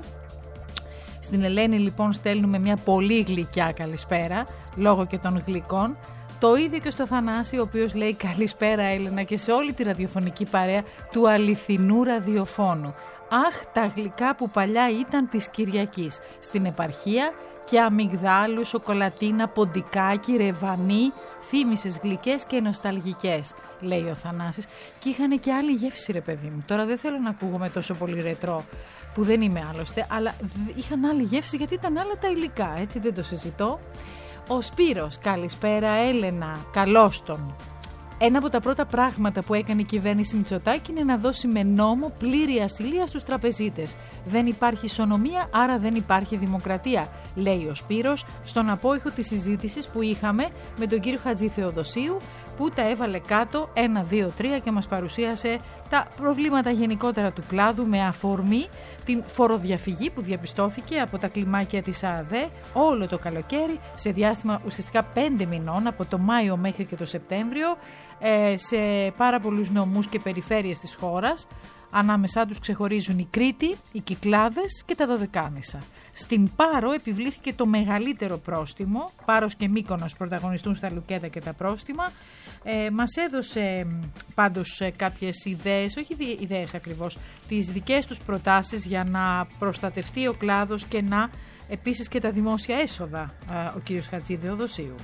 Στην Ελένη λοιπόν στέλνουμε μια πολύ γλυκιά καλησπέρα, λόγω και των γλυκών. Το ίδιο και στο Θανάση, ο οποίος λέει καλησπέρα Έλενα και σε όλη τη ραδιοφωνική παρέα του αληθινού ραδιοφώνου. Αχ, τα γλυκά που παλιά ήταν της Κυριακής. Στην επαρχία και αμυγδάλου, σοκολατίνα, ποντικάκι, ρεβανί, θύμισες γλυκές και νοσταλγικές, λέει ο Θανάσης. Και είχαν και άλλη γεύση, ρε παιδί μου. Τώρα δεν θέλω να ακούγομαι τόσο πολύ ρετρό, που δεν είμαι άλλωστε, αλλά είχαν άλλη γεύση γιατί ήταν άλλα τα υλικά, έτσι δεν το συζητώ. Ο Σπύρος, καλησπέρα Έλενα, καλώς τον. Ένα από τα πρώτα πράγματα που έκανε η κυβέρνηση Μητσοτάκη είναι να δώσει με νόμο πλήρη ασυλία στους τραπεζίτες. Δεν υπάρχει ισονομία, άρα δεν υπάρχει δημοκρατία, λέει ο Σπύρος στον απόϊχο της συζήτησης που είχαμε με τον κύριο Χατζη Θεοδοσίου, που τα έβαλε κάτω 1, 2, 3 και μας παρουσίασε τα προβλήματα γενικότερα του κλάδου με αφορμή την φοροδιαφυγή που διαπιστώθηκε από τα κλιμάκια της ΑΔΕ όλο το καλοκαίρι, σε διάστημα ουσιαστικά 5 μηνών, από το Μάιο μέχρι και το Σεπτέμβριο, σε πάρα πολλούς νομούς και περιφέρειες της χώρας. Ανάμεσά τους ξεχωρίζουν η Κρήτη, οι Κυκλάδες και τα Δωδεκάνησα. Στην Πάρο επιβλήθηκε το μεγαλύτερο πρόστιμο. Πάρος και Μύκονος πρωταγωνιστούν στα λουκέτα και τα πρόστιμα. Μας έδωσε πάντως κάποιες ιδέες, όχι ιδέες ακριβώς, τις δικές τους προτάσεις για να προστατευτεί ο κλάδος και να επίσης και τα δημόσια έσοδα, ο κύριος Χατζη Θεοδοσίου.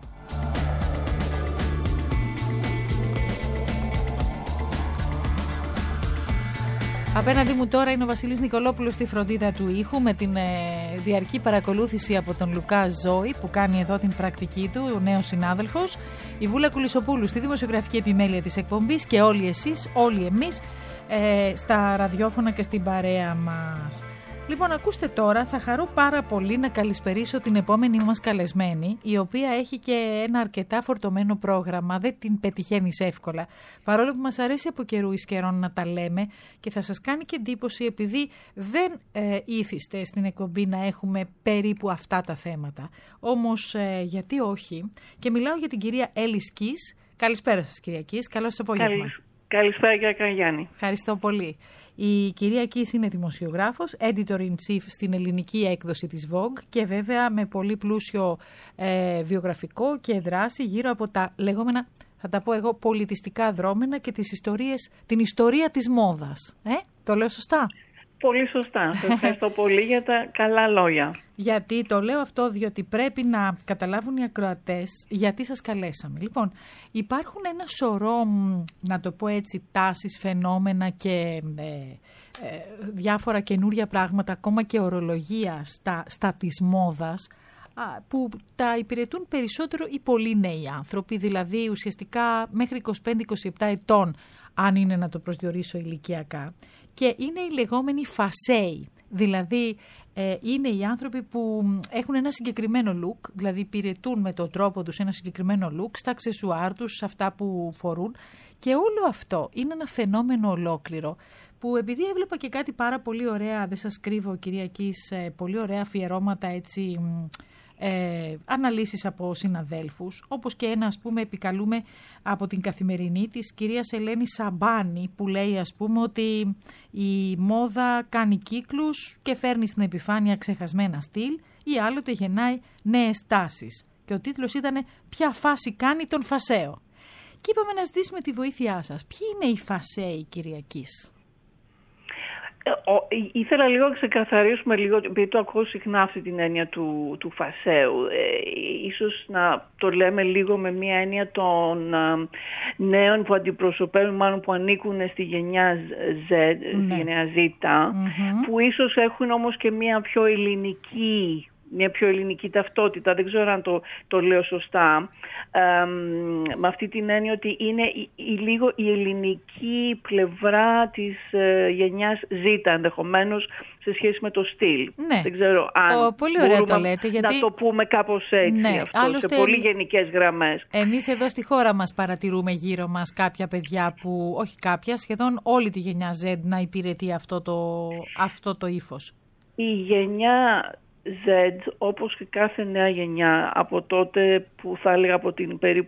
Απέναντι μου τώρα είναι ο Βασίλης Νικολόπουλος στη φροντίδα του ήχου, με την διαρκή παρακολούθηση από τον Λουκά Ζώη που κάνει εδώ την πρακτική του, ο νέος συνάδελφος, η Βούλα Κουλισοπούλου στη δημοσιογραφική επιμέλεια της εκπομπής και όλοι εσείς, όλοι εμείς στα ραδιόφωνα και στην παρέα μας. Λοιπόν, ακούστε τώρα, θα χαρώ πάρα πολύ να καλησπερίσω την επόμενη μας καλεσμένη, η οποία έχει και ένα αρκετά φορτωμένο πρόγραμμα, δεν την πετυχαίνεις εύκολα, παρόλο που μας αρέσει από καιρού εις καιρών να τα λέμε και θα σας κάνει και εντύπωση επειδή δεν ήθιστε στην εκπομπή να έχουμε περίπου αυτά τα θέματα. Όμως, γιατί όχι, και μιλάω για την κυρία Έλλη Κις. Καλησπέρα σας κυρία Κις, καλό σας απόγευμα. Καλησπέρα κύριε Καραγιάννη. Ευχαριστώ πολύ. Η κυρία Κις είναι δημοσιογράφος, editor-in-chief στην ελληνική έκδοση της Vogue και βέβαια με πολύ πλούσιο βιογραφικό και δράση γύρω από τα λεγόμενα, θα τα πω εγώ, πολιτιστικά δρόμενα και την ιστορία της μόδας. Το λέω σωστά? Πολύ σωστά. Σας ευχαριστώ πολύ για τα καλά λόγια. Γιατί το λέω αυτό, διότι πρέπει να καταλάβουν οι ακροατές γιατί σας καλέσαμε. Λοιπόν, υπάρχουν ένα σωρό, να το πω έτσι, τάσεις, φαινόμενα και διάφορα καινούρια πράγματα, ακόμα και ορολογία στα της μόδας, που τα υπηρετούν περισσότερο οι πολύ νέοι άνθρωποι, δηλαδή ουσιαστικά μέχρι 25-27 ετών, αν είναι να το προσδιορίσω ηλικιακά. Και είναι οι λεγόμενοι φασέοι, δηλαδή είναι οι άνθρωποι που έχουν ένα συγκεκριμένο look, δηλαδή υπηρετούν με τον τρόπο τους ένα συγκεκριμένο look, στα αξεσουάρ τους, σε αυτά που φορούν, και όλο αυτό είναι ένα φαινόμενο ολόκληρο που επειδή έβλεπα και κάτι πάρα πολύ ωραία, δεν σας κρύβω κυρία Κις, πολύ ωραία αφιερώματα έτσι, αναλύσεις από συναδέλφους, όπως και ένα, ας πούμε, επικαλούμε από την Καθημερινή της κυρίας Ελένη Σαμπάνη, που λέει, ας πούμε, ότι η μόδα κάνει κύκλους και φέρνει στην επιφάνεια ξεχασμένα στυλ ή άλλοτε γεννάει νέες τάσεις. Και ο τίτλος ήταν «Ποια φάση κάνει τον φασαίο». Και είπαμε να ζητήσουμε τη βοήθειά σας. Ποιοι είναι οι φασαίοι, κυρία Κις? Ήθελα λίγο να ξεκαθαρίσουμε λίγο, επειδή το ακούω συχνά αυτή την έννοια του φασαίου. Ίσως να το λέμε λίγο με μια έννοια των νέων που αντιπροσωπεύουν, μάλλον που ανήκουν στη γενιά Z, στη γενιά Z, που ίσως έχουν όμως και μια πιο ελληνική ταυτότητα, δεν ξέρω αν το λέω σωστά, με αυτή την έννοια ότι είναι λίγο η ελληνική πλευρά της γενιάς Z ενδεχομένως σε σχέση με το στυλ. Ναι. Δεν ξέρω αν πολύ ωραία το λέτε, γιατί να το πούμε κάπως έτσι, ναι, αυτό, άλλωστε, σε πολύ γενικές γραμμές. Εμείς εδώ στη χώρα μας παρατηρούμε γύρω μας κάποια παιδιά που, όχι κάποια, σχεδόν όλη τη γενιά Z να υπηρετεί αυτό το ύφος. Η γενιά Z, όπως και κάθε νέα γενιά από τότε που θα έλεγα από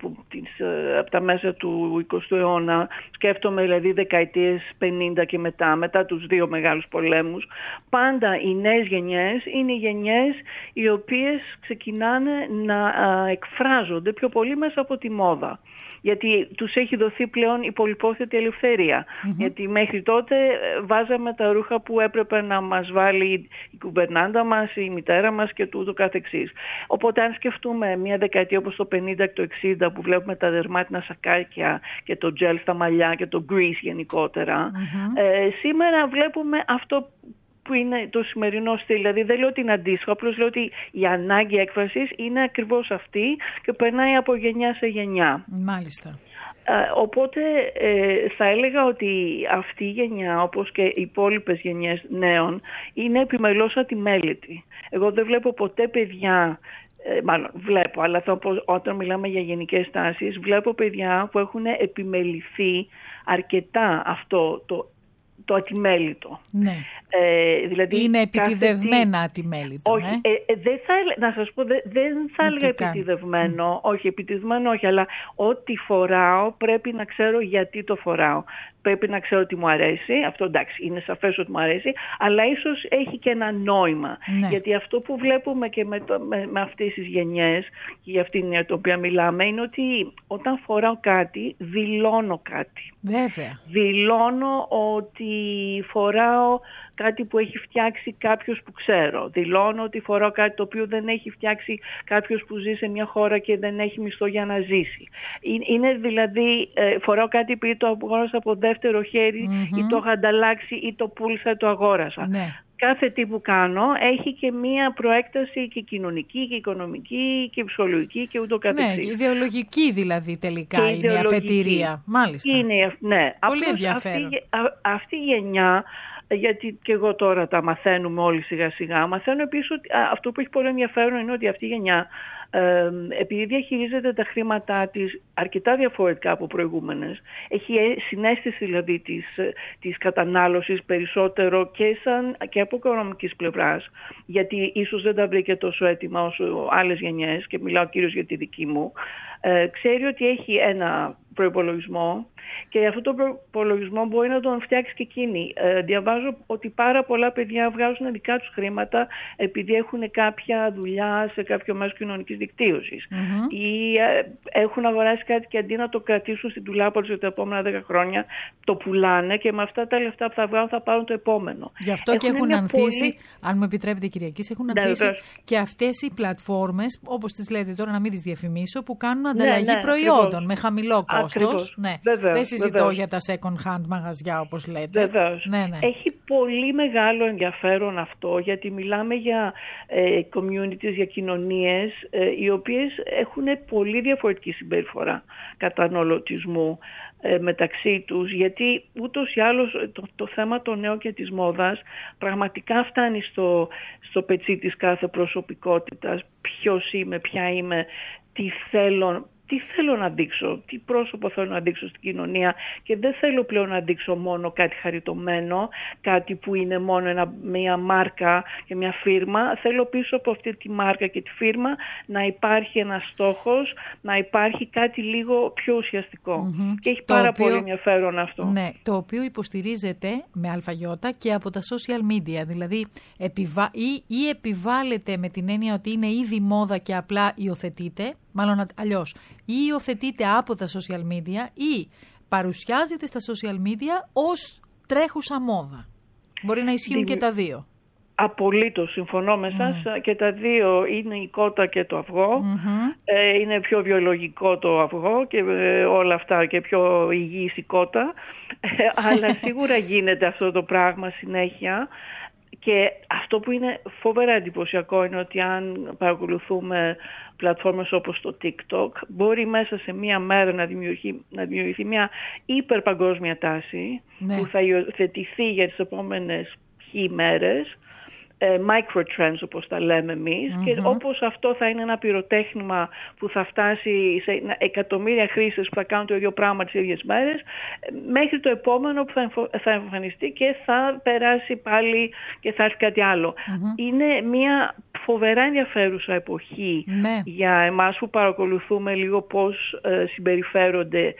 από τα μέσα του 20ου αιώνα, σκέφτομαι δηλαδή δεκαετίες 50 και μετά τους δύο μεγάλους πολέμους, πάντα οι νέες γενιές είναι οι γενιές οι οποίες ξεκινάνε να εκφράζονται πιο πολύ μέσα από τη μόδα. Γιατί τους έχει δοθεί πλέον η πολυπόθετη ελευθερία. Γιατί μέχρι τότε βάζαμε τα ρούχα που έπρεπε να μας βάλει η κουβερνάντα μας, η μητέρα μας και τούτο καθεξής. Οπότε αν σκεφτούμε μια δεκαετία όπως το 50 και το 60 που βλέπουμε τα δερμάτινα σακάκια και το τζέλ στα μαλλιά και το grease γενικότερα, σήμερα βλέπουμε αυτό που είναι το σημερινό στυλ. Δηλαδή δεν λέω ότι είναι αντίστοιχο, απλώς λέω ότι η ανάγκη έκφρασης είναι ακριβώς αυτή και περνάει από γενιά σε γενιά. Μάλιστα. Οπότε θα έλεγα ότι αυτή η γενιά, όπως και οι υπόλοιπες γενιές νέων, είναι επιμελώς ατιμέλητη. Εγώ δεν βλέπω ποτέ παιδιά, μάλλον βλέπω, αλλά θα πω, όταν μιλάμε για γενικές τάσεις, βλέπω παιδιά που έχουν επιμεληθεί αρκετά αυτό το ατιμέλητο. Ναι. Δηλαδή είναι επιτιδευμένα ατιμέλητο. Όχι, να σας πω, δεν θα έλεγα επιτιδευμένο, όχι επιτιδευμένο όχι, αλλά ό,τι φοράω πρέπει να ξέρω γιατί το φοράω. Πρέπει να ξέρω ότι μου αρέσει, αυτό εντάξει είναι σαφές ότι μου αρέσει, αλλά ίσως έχει και ένα νόημα. Ναι. Γιατί αυτό που βλέπουμε και με αυτές τις γενιές, και για αυτήν την οποία μιλάμε, είναι ότι όταν φοράω κάτι, δηλώνω κάτι. Βέβαια. Δηλώνω ότι φοράω κάτι που έχει φτιάξει κάποιος που ξέρω. Δηλώνω ότι φοράω κάτι το οποίο δεν έχει φτιάξει κάποιος που ζει σε μια χώρα και δεν έχει μισθό για να ζήσει. Είναι δηλαδή, φοράω κάτι που το αγόρασα από δεύτερο χέρι ή το έχω ανταλλάξει ή το πούλησα ή το αγόρασα. Ναι. Κάθε τι που κάνω έχει και μία προέκταση και κοινωνική και οικονομική και ψυχολογική και ούτω καθεξής. Ναι, ιδεολογική δηλαδή τελικά είναι η αφετηρία. Μάλιστα. Ναι. Πολύ ενδιαφέρον. Αυτή η γενιά, γιατί και εγώ τώρα τα μαθαίνουμε όλοι σιγά σιγά, μαθαίνω επίσης ότι αυτό που έχει πολύ ενδιαφέρον είναι ότι αυτή η γενιά, επειδή διαχειρίζεται τα χρήματά της αρκετά διαφορετικά από προηγούμενες, έχει συναίσθηση δηλαδή της κατανάλωσης περισσότερο και από οικονομικής πλευράς, γιατί ίσως δεν τα βρήκε τόσο έτοιμα όσο άλλες γενιές, και μιλάω κυρίως για τη δική μου, ξέρει ότι έχει ένα προϋπολογισμό και αυτό το προϋπολογισμό μπορεί να τον φτιάξει και εκείνη. Διαβάζω ότι πάρα πολλά παιδιά βγάζουν δικά τους χρήματα επειδή έχουν κάποια δουλειά σε κάποιο μέσο κοινωνικής δικτύωσης ή έχουν αγοράσει κάτι και αντί να το κρατήσουν στην τουλάπα τους για τα επόμενα 10 χρόνια, το πουλάνε και με αυτά τα λεφτά που θα βγάλουν θα πάρουν το επόμενο. Γι' αυτό και έχουν ανθίσει, αν μου επιτρέπετε Κυριακής, έχουν ανθίσει και αυτές οι πλατφόρμες, όπως τις λέτε τώρα, να μην τις διαφημίσω, που κάνουν ανταλλαγή προϊόντων με χαμηλό κόστος. Ναι. Δεν συζητώ για τα second hand μαγαζιά όπως λέτε. Βεβαίως. Ναι. Έχει πολύ μεγάλο ενδιαφέρον αυτό, γιατί μιλάμε για communities, για κοινωνίες οι οποίες έχουν πολύ διαφορετική συμπεριφορά καταναλωτισμού μεταξύ τους, γιατί ούτως ή άλλως το θέμα των νέων και της μόδας πραγματικά φτάνει στο πετσί της κάθε προσωπικότητας. Ποιος είμαι, ποια είμαι, τι θέλω να δείξω, τι πρόσωπο θέλω να δείξω στην κοινωνία, και δεν θέλω πλέον να δείξω μόνο κάτι χαριτωμένο, κάτι που είναι μόνο μια μάρκα και μια φίρμα. Θέλω πίσω από αυτή τη μάρκα και τη φίρμα να υπάρχει ένας στόχος, να υπάρχει κάτι λίγο πιο ουσιαστικό. Και έχει πάρα πολύ ενδιαφέρον αυτό. Ναι, το οποίο υποστηρίζεται με αλφαγιώτα και από τα social media, δηλαδή ή επιβάλλεται με την έννοια ότι είναι ήδη μόδα και απλά υιοθετείται, μάλλον αλλιώς, ή υιοθετείται από τα social media ή παρουσιάζεται στα social media ως τρέχουσα μόδα. Μπορεί να ισχύουν και τα δύο. Απολύτως συμφωνώ με σας, και τα δύο είναι η κότα και το αυγό. Είναι πιο βιολογικό το αυγό και όλα αυτά, και πιο υγιής η κότα. Αλλά σίγουρα γίνεται αυτό το πράγμα συνέχεια. Και αυτό που είναι φοβερά εντυπωσιακό είναι ότι αν παρακολουθούμε πλατφόρμες όπως το TikTok, μπορεί μέσα σε μία μέρα να δημιουργηθεί μια υπερπαγκόσμια τάση που θα υιοθετηθεί για τις επόμενες ημέρες, microtrends όπως τα λέμε εμείς, και όπως αυτό θα είναι ένα πυροτέχνημα που θα φτάσει σε εκατομμύρια χρήστες που θα κάνουν το ίδιο πράγμα τις ίδιες μέρες, μέχρι το επόμενο που θα εμφανιστεί και θα περάσει πάλι και θα έρθει κάτι άλλο. Είναι μια φοβερά ενδιαφέρουσα εποχή για εμάς που παρακολουθούμε λίγο πώς συμπεριφέρονται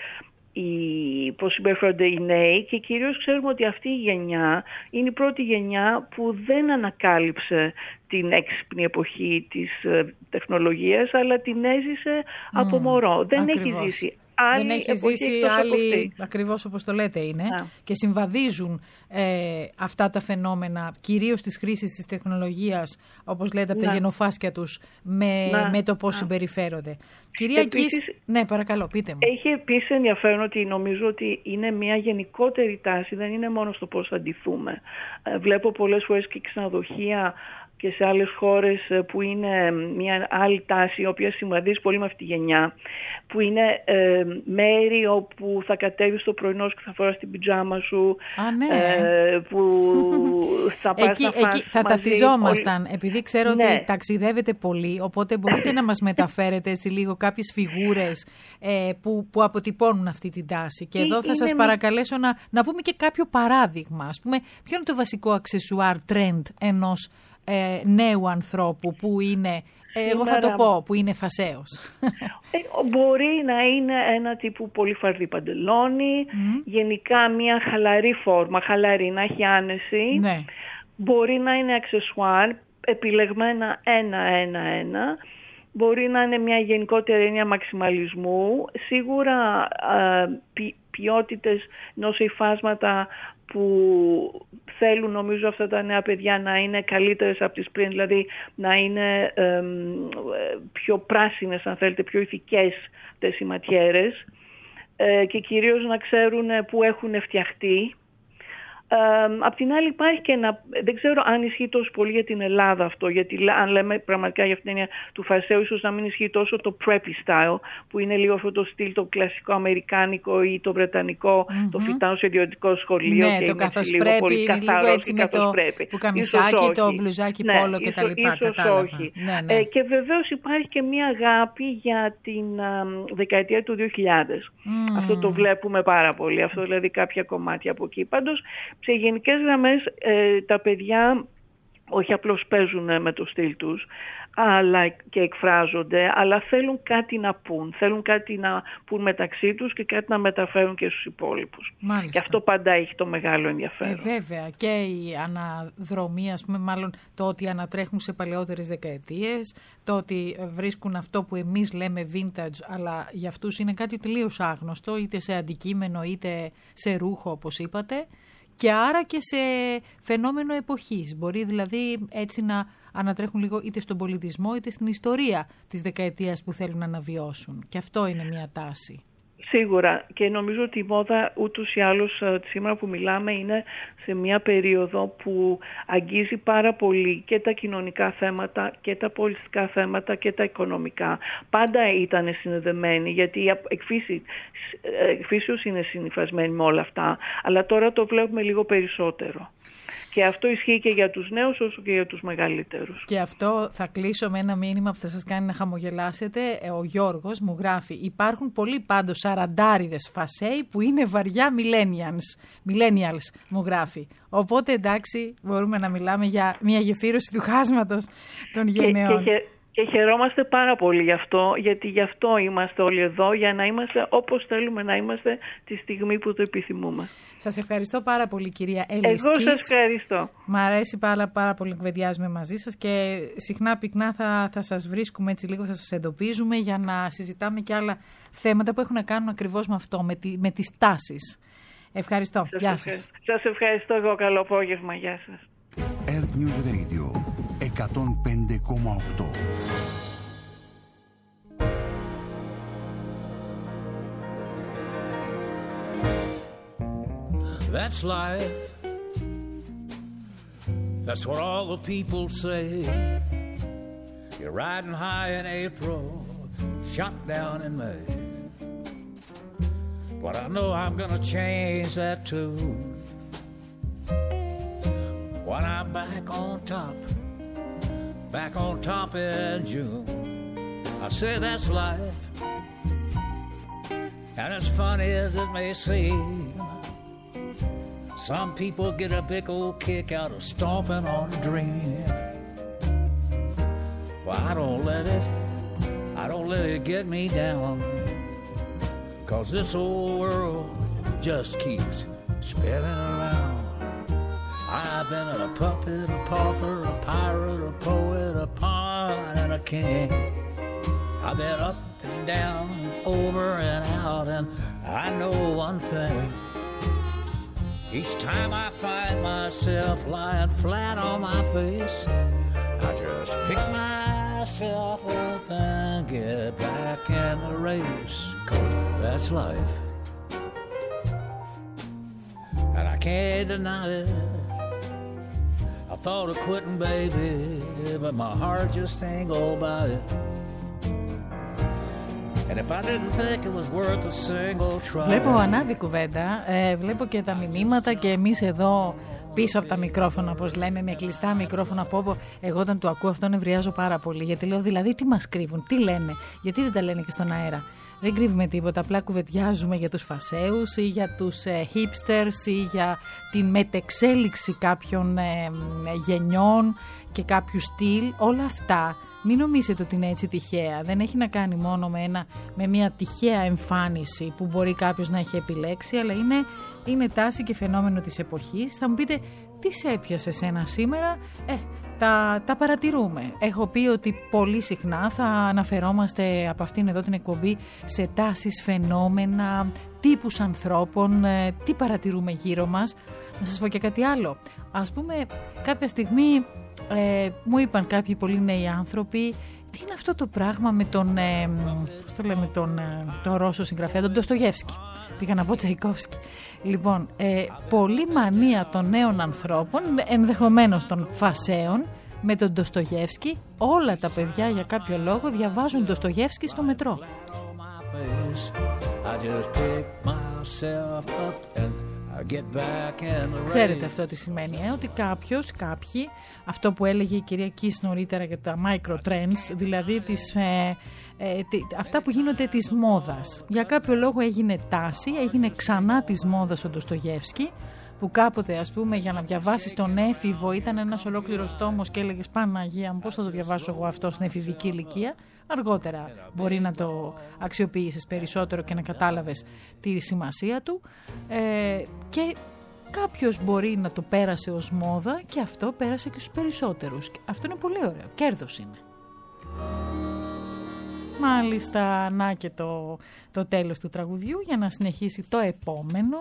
οι νέοι, και κυρίως ξέρουμε ότι αυτή η γενιά είναι η πρώτη γενιά που δεν ανακάλυψε την έξυπνη εποχή της τεχνολογίας, αλλά την έζησε από μωρό. Δεν έχει ζήσει. Δεν έχει ζήσει άλλη, ακριβώς όπως το λέτε είναι, και συμβαδίζουν αυτά τα φαινόμενα, κυρίως της χρήσης της τεχνολογίας, όπως λέτε, από τα γενοφάσκια τους, με το πώς συμπεριφέρονται. Κυρία Κις, ναι, παρακαλώ, πείτε μου. Έχει επίσης ενδιαφέρον ότι νομίζω ότι είναι μια γενικότερη τάση, δεν είναι μόνο στο πώς θα ντυθούμε. Βλέπω πολλές φορές και ξενοδοχεία και σε άλλες χώρες που είναι μια άλλη τάση, η οποία συμβαδίζει πολύ με αυτή τη γενιά, που είναι μέρη όπου θα κατέβεις το πρωινό και θα φοράς την πιτζάμα σου, που θα πας να φας θα ταυτιζόμασταν, επειδή ξέρω ότι ταξιδεύετε πολύ, οπότε μπορείτε να μας μεταφέρετε έτσι λίγο κάποιες φιγούρες που αποτυπώνουν αυτή την τάση. Και εδώ θα σας παρακαλέσω να πούμε και κάποιο παράδειγμα. Ας πούμε, ποιο είναι το βασικό αξεσουάρ trend ενός νέου ανθρώπου που είναι, εγώ θα το πω, που είναι φασέος? Μπορεί να είναι ένα τύπου πολύ φαρδί παντελόνι, γενικά μια χαλαρή φόρμα, χαλαρή, να έχει άνεση. Μπορεί να είναι αξεσουάρ επιλεγμένα ένα. Μπορεί να είναι μια γενικότερη έννοια μαξιμαλισμού. Σίγουρα ποιότητες, ενός υφάσματα που θέλουν, νομίζω, αυτά τα νέα παιδιά να είναι καλύτερες από τις πριν, δηλαδή να είναι πιο πράσινες, αν θέλετε, πιο ηθικές τις ματιέρες, και κυρίως να ξέρουν που έχουν φτιαχτεί. Απ' την άλλη υπάρχει και δεν ξέρω αν ισχύει τόσο πολύ για την Ελλάδα αυτό, γιατί αν λέμε πραγματικά για αυτήν την έννοια του φασαίου, ίσως να μην ισχύει τόσο το preppy style, που είναι λίγο αυτό το στυλ το κλασικό αμερικάνικο ή το βρετανικό, το φυτάω σε ιδιωτικό σχολείο, και το καθώς λίγο πρέπει, πολύ καθαρός, έτσι με το πουκαμισάκι, το μπλουζάκι πόλο κτλ. Ίσως όχι. Και βεβαίως υπάρχει και μια αγάπη για την δεκαετία του 2000. Αυτό το βλέπουμε πάρα πολύ, αυτό δηλαδή κάποια κομμάτια από εκεί. Πάντως, σε γενικές γραμμές τα παιδιά όχι απλώς παίζουν με το στυλ τους, αλλά και εκφράζονται, αλλά θέλουν κάτι να πούν. Θέλουν κάτι να πούν μεταξύ τους και κάτι να μεταφέρουν και στους υπόλοιπους. Μάλιστα. Και αυτό πάντα έχει το μεγάλο ενδιαφέρον. Βέβαια. Και η αναδρομή, ας πούμε, μάλλον το ότι ανατρέχουν σε παλαιότερες δεκαετίες, το ότι βρίσκουν αυτό που εμείς λέμε vintage, αλλά για αυτούς είναι κάτι τελείως άγνωστο, είτε σε αντικείμενο είτε σε ρούχο, όπως είπατε. Και άρα και σε φαινόμενο εποχής. Μπορεί δηλαδή έτσι να ανατρέχουν λίγο είτε στον πολιτισμό είτε στην ιστορία της δεκαετίας που θέλουν να αναβιώσουν. Και αυτό είναι μια τάση. Σίγουρα, και νομίζω ότι η μόδα ούτως ή άλλως σήμερα που μιλάμε είναι σε μια περίοδο που αγγίζει πάρα πολύ και τα κοινωνικά θέματα και τα πολιτικά θέματα και τα οικονομικά. Πάντα ήταν συνδεδεμένοι, γιατί η εκφύσεως είναι συνυφασμένη με όλα αυτά, αλλά τώρα το βλέπουμε λίγο περισσότερο. Και αυτό ισχύει και για τους νέους όσο και για τους μεγαλύτερους. Και αυτό θα κλείσω με ένα μήνυμα που θα σας κάνει να χαμογελάσετε. Ο Γιώργος μου γράφει: υπάρχουν πολλοί πάντως σαραντάριδες φασέοι που είναι βαριά millennials, μου γράφει. Οπότε εντάξει, μπορούμε να μιλάμε για μια γεφύρωση του χάσματος των γενναιών. Και χαιρόμαστε πάρα πολύ γι' αυτό, γιατί γι' αυτό είμαστε όλοι εδώ, για να είμαστε όπως θέλουμε να είμαστε τη στιγμή που το επιθυμούμε. Σας ευχαριστώ πάρα πολύ, κυρία Έλλης. Εγώ σας ευχαριστώ. Μ' αρέσει πάρα πολύ να κουβεντιάζουμε μαζί σας και συχνά πυκνά θα σας βρίσκουμε έτσι λίγο, θα σας εντοπίζουμε για να συζητάμε και άλλα θέματα που έχουν να κάνουν ακριβώς με αυτό, με τις τάσεις. Ευχαριστώ. Γεια σας. Σας ευχαριστώ εγώ. Καλό απόγευμα. Γεια σας. Earth News Radio 105,8. That's life. That's what all the people say. You're riding high in April, shot down in May. But I know I'm gonna change that too. When I'm back on top in June. I say that's life, and as funny as it may seem, some people get a big old kick out of stomping on a dream. Well, I don't let it get me down, 'cause this old world just keeps spinning around. I've been a puppet, a pauper, a pirate, a poet, a pawn, and a king. I've been up and down, over and out, and I know one thing. Each time I find myself lying flat on my face, I just pick myself up and get back in the race, 'cause that's life, and I can't deny it. I thought of quitting, baby, but my heart just ain't go by it. And if I didn't think it was worth a single try. Βλέπω ανάβει κουβέντα, βλέπω και τα μηνύματα και εμείς εδώ πίσω από τα μικρόφωνα, όπως λέμε, με κλειστά μικρόφωνα. Εγώ όταν το ακούω αυτό νευριάζω πάρα πολύ, γιατί λέω δηλαδή τι μας κρύβουν, τι λένε, γιατί δεν τα λένε και στον αέρα. Δεν κρύβουμε τίποτα, απλά κουβεντιάζουμε για τους φασέους ή για τους hipsters ή για την μετεξέλιξη κάποιων γενιών και κάποιου στυλ. Όλα αυτά μην νομίζετε ότι είναι έτσι τυχαία. Δεν έχει να κάνει μόνο με μια τυχαία εμφάνιση που μπορεί κάποιος να έχει επιλέξει, αλλά είναι τάση και φαινόμενο της εποχής. Θα μου πείτε τι σε έπιασε σένα σήμερα. Τα παρατηρούμε. Έχω πει ότι πολύ συχνά θα αναφερόμαστε από αυτήν εδώ την εκπομπή σε τάσεις, φαινόμενα, τύπους ανθρώπων, τι παρατηρούμε γύρω μας. Να σας πω και κάτι άλλο. Ας πούμε, κάποια στιγμή μου είπαν κάποιοι πολύ νέοι άνθρωποι, τι είναι αυτό το πράγμα με τον, πώς το λέμε, τον Ρώσο συγγραφέα, τον Ντοστογεύσκι. Πήγα να πω Τσαϊκόφσκι. Λοιπόν, πολύ μανία των νέων ανθρώπων, ενδεχομένως των φασέων, με τον Ντοστογεύσκι. Όλα τα παιδιά για κάποιο λόγο διαβάζουν Ντοστογεύσκι στο μετρό. Ξέρετε αυτό τι σημαίνει, ότι κάποιοι, αυτό που έλεγε η κυρία Κις νωρίτερα για τα microtrends, δηλαδή αυτά που γίνονται της μόδας. Για κάποιο λόγο έγινε τάση, έγινε ξανά της μόδας ο Ντοστογεύσκι, που κάποτε, ας πούμε, για να διαβάσεις τον έφηβο ήταν ένας ολόκληρος τόμος και έλεγες Παναγία μου, πώς θα το διαβάσω εγώ αυτό στην εφηβική ηλικία. Αργότερα μπορεί να το αξιοποιήσεις περισσότερο και να κατάλαβες τη σημασία του, και κάποιος μπορεί να το πέρασε ως μόδα και αυτό πέρασε και στους περισσότερους. Αυτό είναι πολύ ωραίο, κέρδος είναι. Μάλιστα, να και το τέλος του τραγουδιού για να συνεχίσει το επόμενο.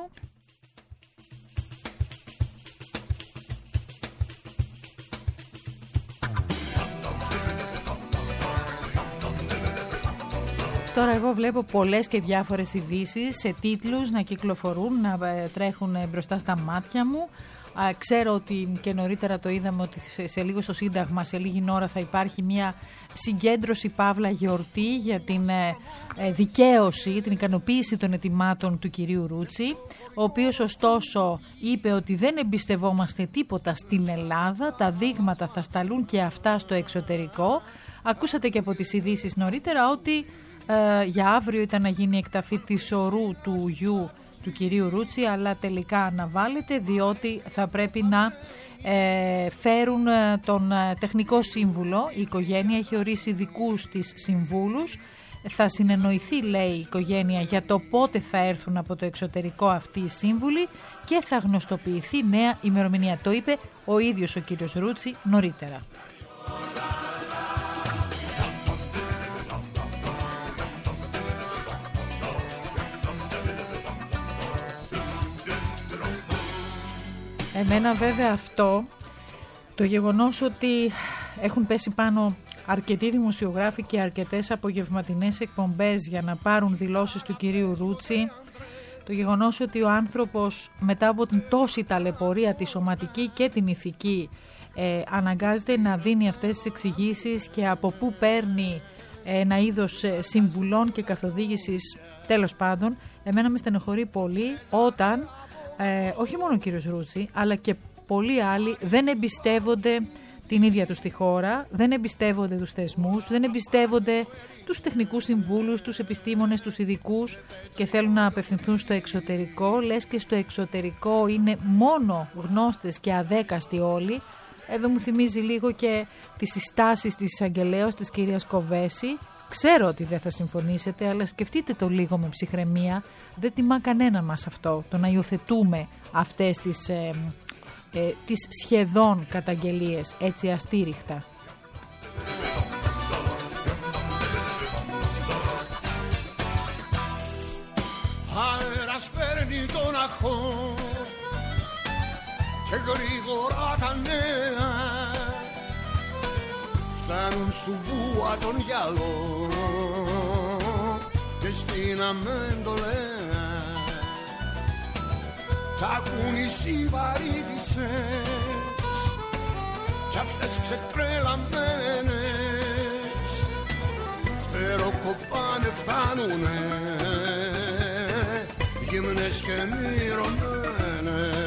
Τώρα εγώ βλέπω πολλές και διάφορες ειδήσεις σε τίτλους να κυκλοφορούν, να τρέχουν μπροστά στα μάτια μου. Ξέρω ότι και νωρίτερα το είδαμε ότι σε λίγο στο Σύνταγμα, σε λίγη ώρα θα υπάρχει μια συγκέντρωση παύλα γιορτή για την δικαίωση, την ικανοποίηση των αιτημάτων του κυρίου Ρούτσι, ο οποίος ωστόσο είπε ότι δεν εμπιστευόμαστε τίποτα στην Ελλάδα, τα δείγματα θα σταλούν και αυτά στο εξωτερικό. Ακούσατε και από τις ειδήσεις νωρίτερα ότι για αύριο ήταν να γίνει η εκταφή της ορού του γιου του κυρίου Ρούτσι, αλλά τελικά αναβάλλεται διότι θα πρέπει να φέρουν τον τεχνικό σύμβουλο. Η οικογένεια έχει ορίσει δικούς της συμβούλους. Θα συνεννοηθεί, λέει η οικογένεια, για το πότε θα έρθουν από το εξωτερικό αυτοί οι σύμβουλοι και θα γνωστοποιηθεί νέα ημερομηνία. Το είπε ο ίδιος ο κύριος Ρούτσι νωρίτερα. Εμένα βέβαια αυτό, το γεγονός ότι έχουν πέσει πάνω αρκετοί δημοσιογράφοι και αρκετές απογευματινές εκπομπές για να πάρουν δηλώσεις του κυρίου Ρούτσι, το γεγονός ότι ο άνθρωπος μετά από την τόση ταλαιπωρία, τη σωματική και την ηθική, αναγκάζεται να δίνει αυτές τις εξηγήσεις και από πού παίρνει ένα είδος συμβουλών και καθοδήγησης, τέλος πάντων, εμένα με στενοχωρεί πολύ όταν όχι μόνο ο κύριος Ρούτσι, αλλά και πολλοί άλλοι δεν εμπιστεύονται την ίδια τους τη χώρα, δεν εμπιστεύονται τους θεσμούς, δεν εμπιστεύονται τους τεχνικούς συμβούλους, τους επιστήμονες, τους ειδικούς και θέλουν να απευθυνθούν στο εξωτερικό. Λες και στο εξωτερικό είναι μόνο γνώστες και αδέκαστοι όλοι. Εδώ μου θυμίζει λίγο και τις συστάσεις της εισαγγελέως της κυρίας Κοβέση. Ξέρω ότι δεν θα συμφωνήσετε, αλλά σκεφτείτε το λίγο με ψυχραιμία. Δεν τιμά κανένα μας αυτό, το να υιοθετούμε αυτές τις σχεδόν καταγγελίες έτσι αστήριχτα. Αέρας παίρνει τον αχώ και γρήγορα τα νέα φτάνουν στου βούα των γυαλών και στην αμέντολέα τ' ακούν οι συμπαρήτησες κι αυτές ξετρελαμένες φτεροκοπάνε φτάνουνε γυμνές και μυρωμένες.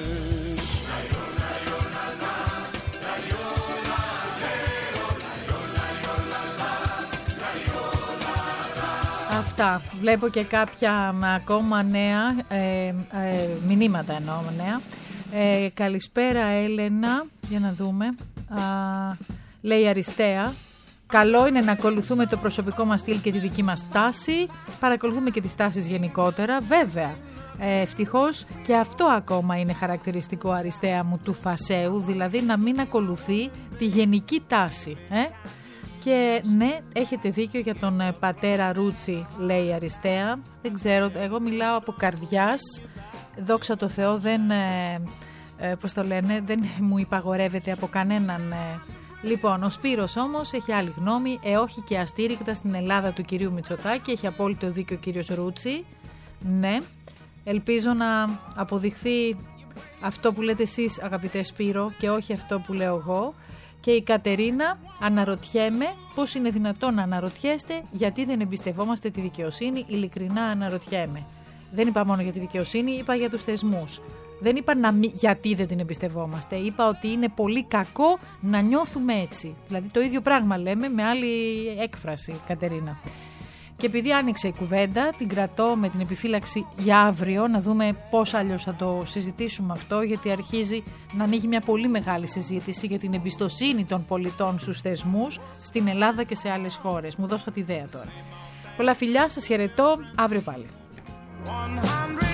Αυτά. Βλέπω και κάποια ακόμα νέα, μηνύματα εννοώ νέα. Καλησπέρα Έλενα, για να δούμε. Λέει Αριστεία. Καλό είναι να ακολουθούμε το προσωπικό μας στυλ και τη δική μας τάση. Παρακολουθούμε και τις τάσεις γενικότερα. Βέβαια, ευτυχώς και αυτό ακόμα είναι χαρακτηριστικό, Αριστεία μου, του Φασέου. Δηλαδή να μην ακολουθεί τη γενική τάση. Και ναι, έχετε δίκιο για τον πατέρα Ρούτσι, λέει η Αριστεία. Δεν ξέρω, εγώ μιλάω από καρδιάς. Δόξα τω Θεώ, δεν, πώς το λένε, δεν μου υπαγορεύεται από κανέναν. Λοιπόν, ο Σπύρος όμως έχει άλλη γνώμη, όχι και αστήρικτα στην Ελλάδα του κυρίου Μητσοτάκη. Έχει απόλυτο δίκιο ο κύριος Ρούτσι. Ναι, ελπίζω να αποδειχθεί αυτό που λέτε εσείς, αγαπητέ Σπύρο, και όχι αυτό που λέω εγώ. Και η Κατερίνα, αναρωτιέμαι πώς είναι δυνατόν να αναρωτιέστε γιατί δεν εμπιστευόμαστε τη δικαιοσύνη. Ειλικρινά αναρωτιέμαι. Δεν είπα μόνο για τη δικαιοσύνη, είπα για τους θεσμούς. Δεν είπα γιατί δεν την εμπιστευόμαστε. Είπα ότι είναι πολύ κακό να νιώθουμε έτσι. Δηλαδή το ίδιο πράγμα λέμε με άλλη έκφραση, Κατερίνα. Και επειδή άνοιξε η κουβέντα, την κρατώ με την επιφύλαξη για αύριο, να δούμε πώς αλλιώς θα το συζητήσουμε αυτό, γιατί αρχίζει να ανοίγει μια πολύ μεγάλη συζήτηση για την εμπιστοσύνη των πολιτών στους θεσμούς στην Ελλάδα και σε άλλες χώρες. Μου δώσατε ιδέα τώρα. Πολλά φιλιά, σας χαιρετώ, αύριο πάλι. 100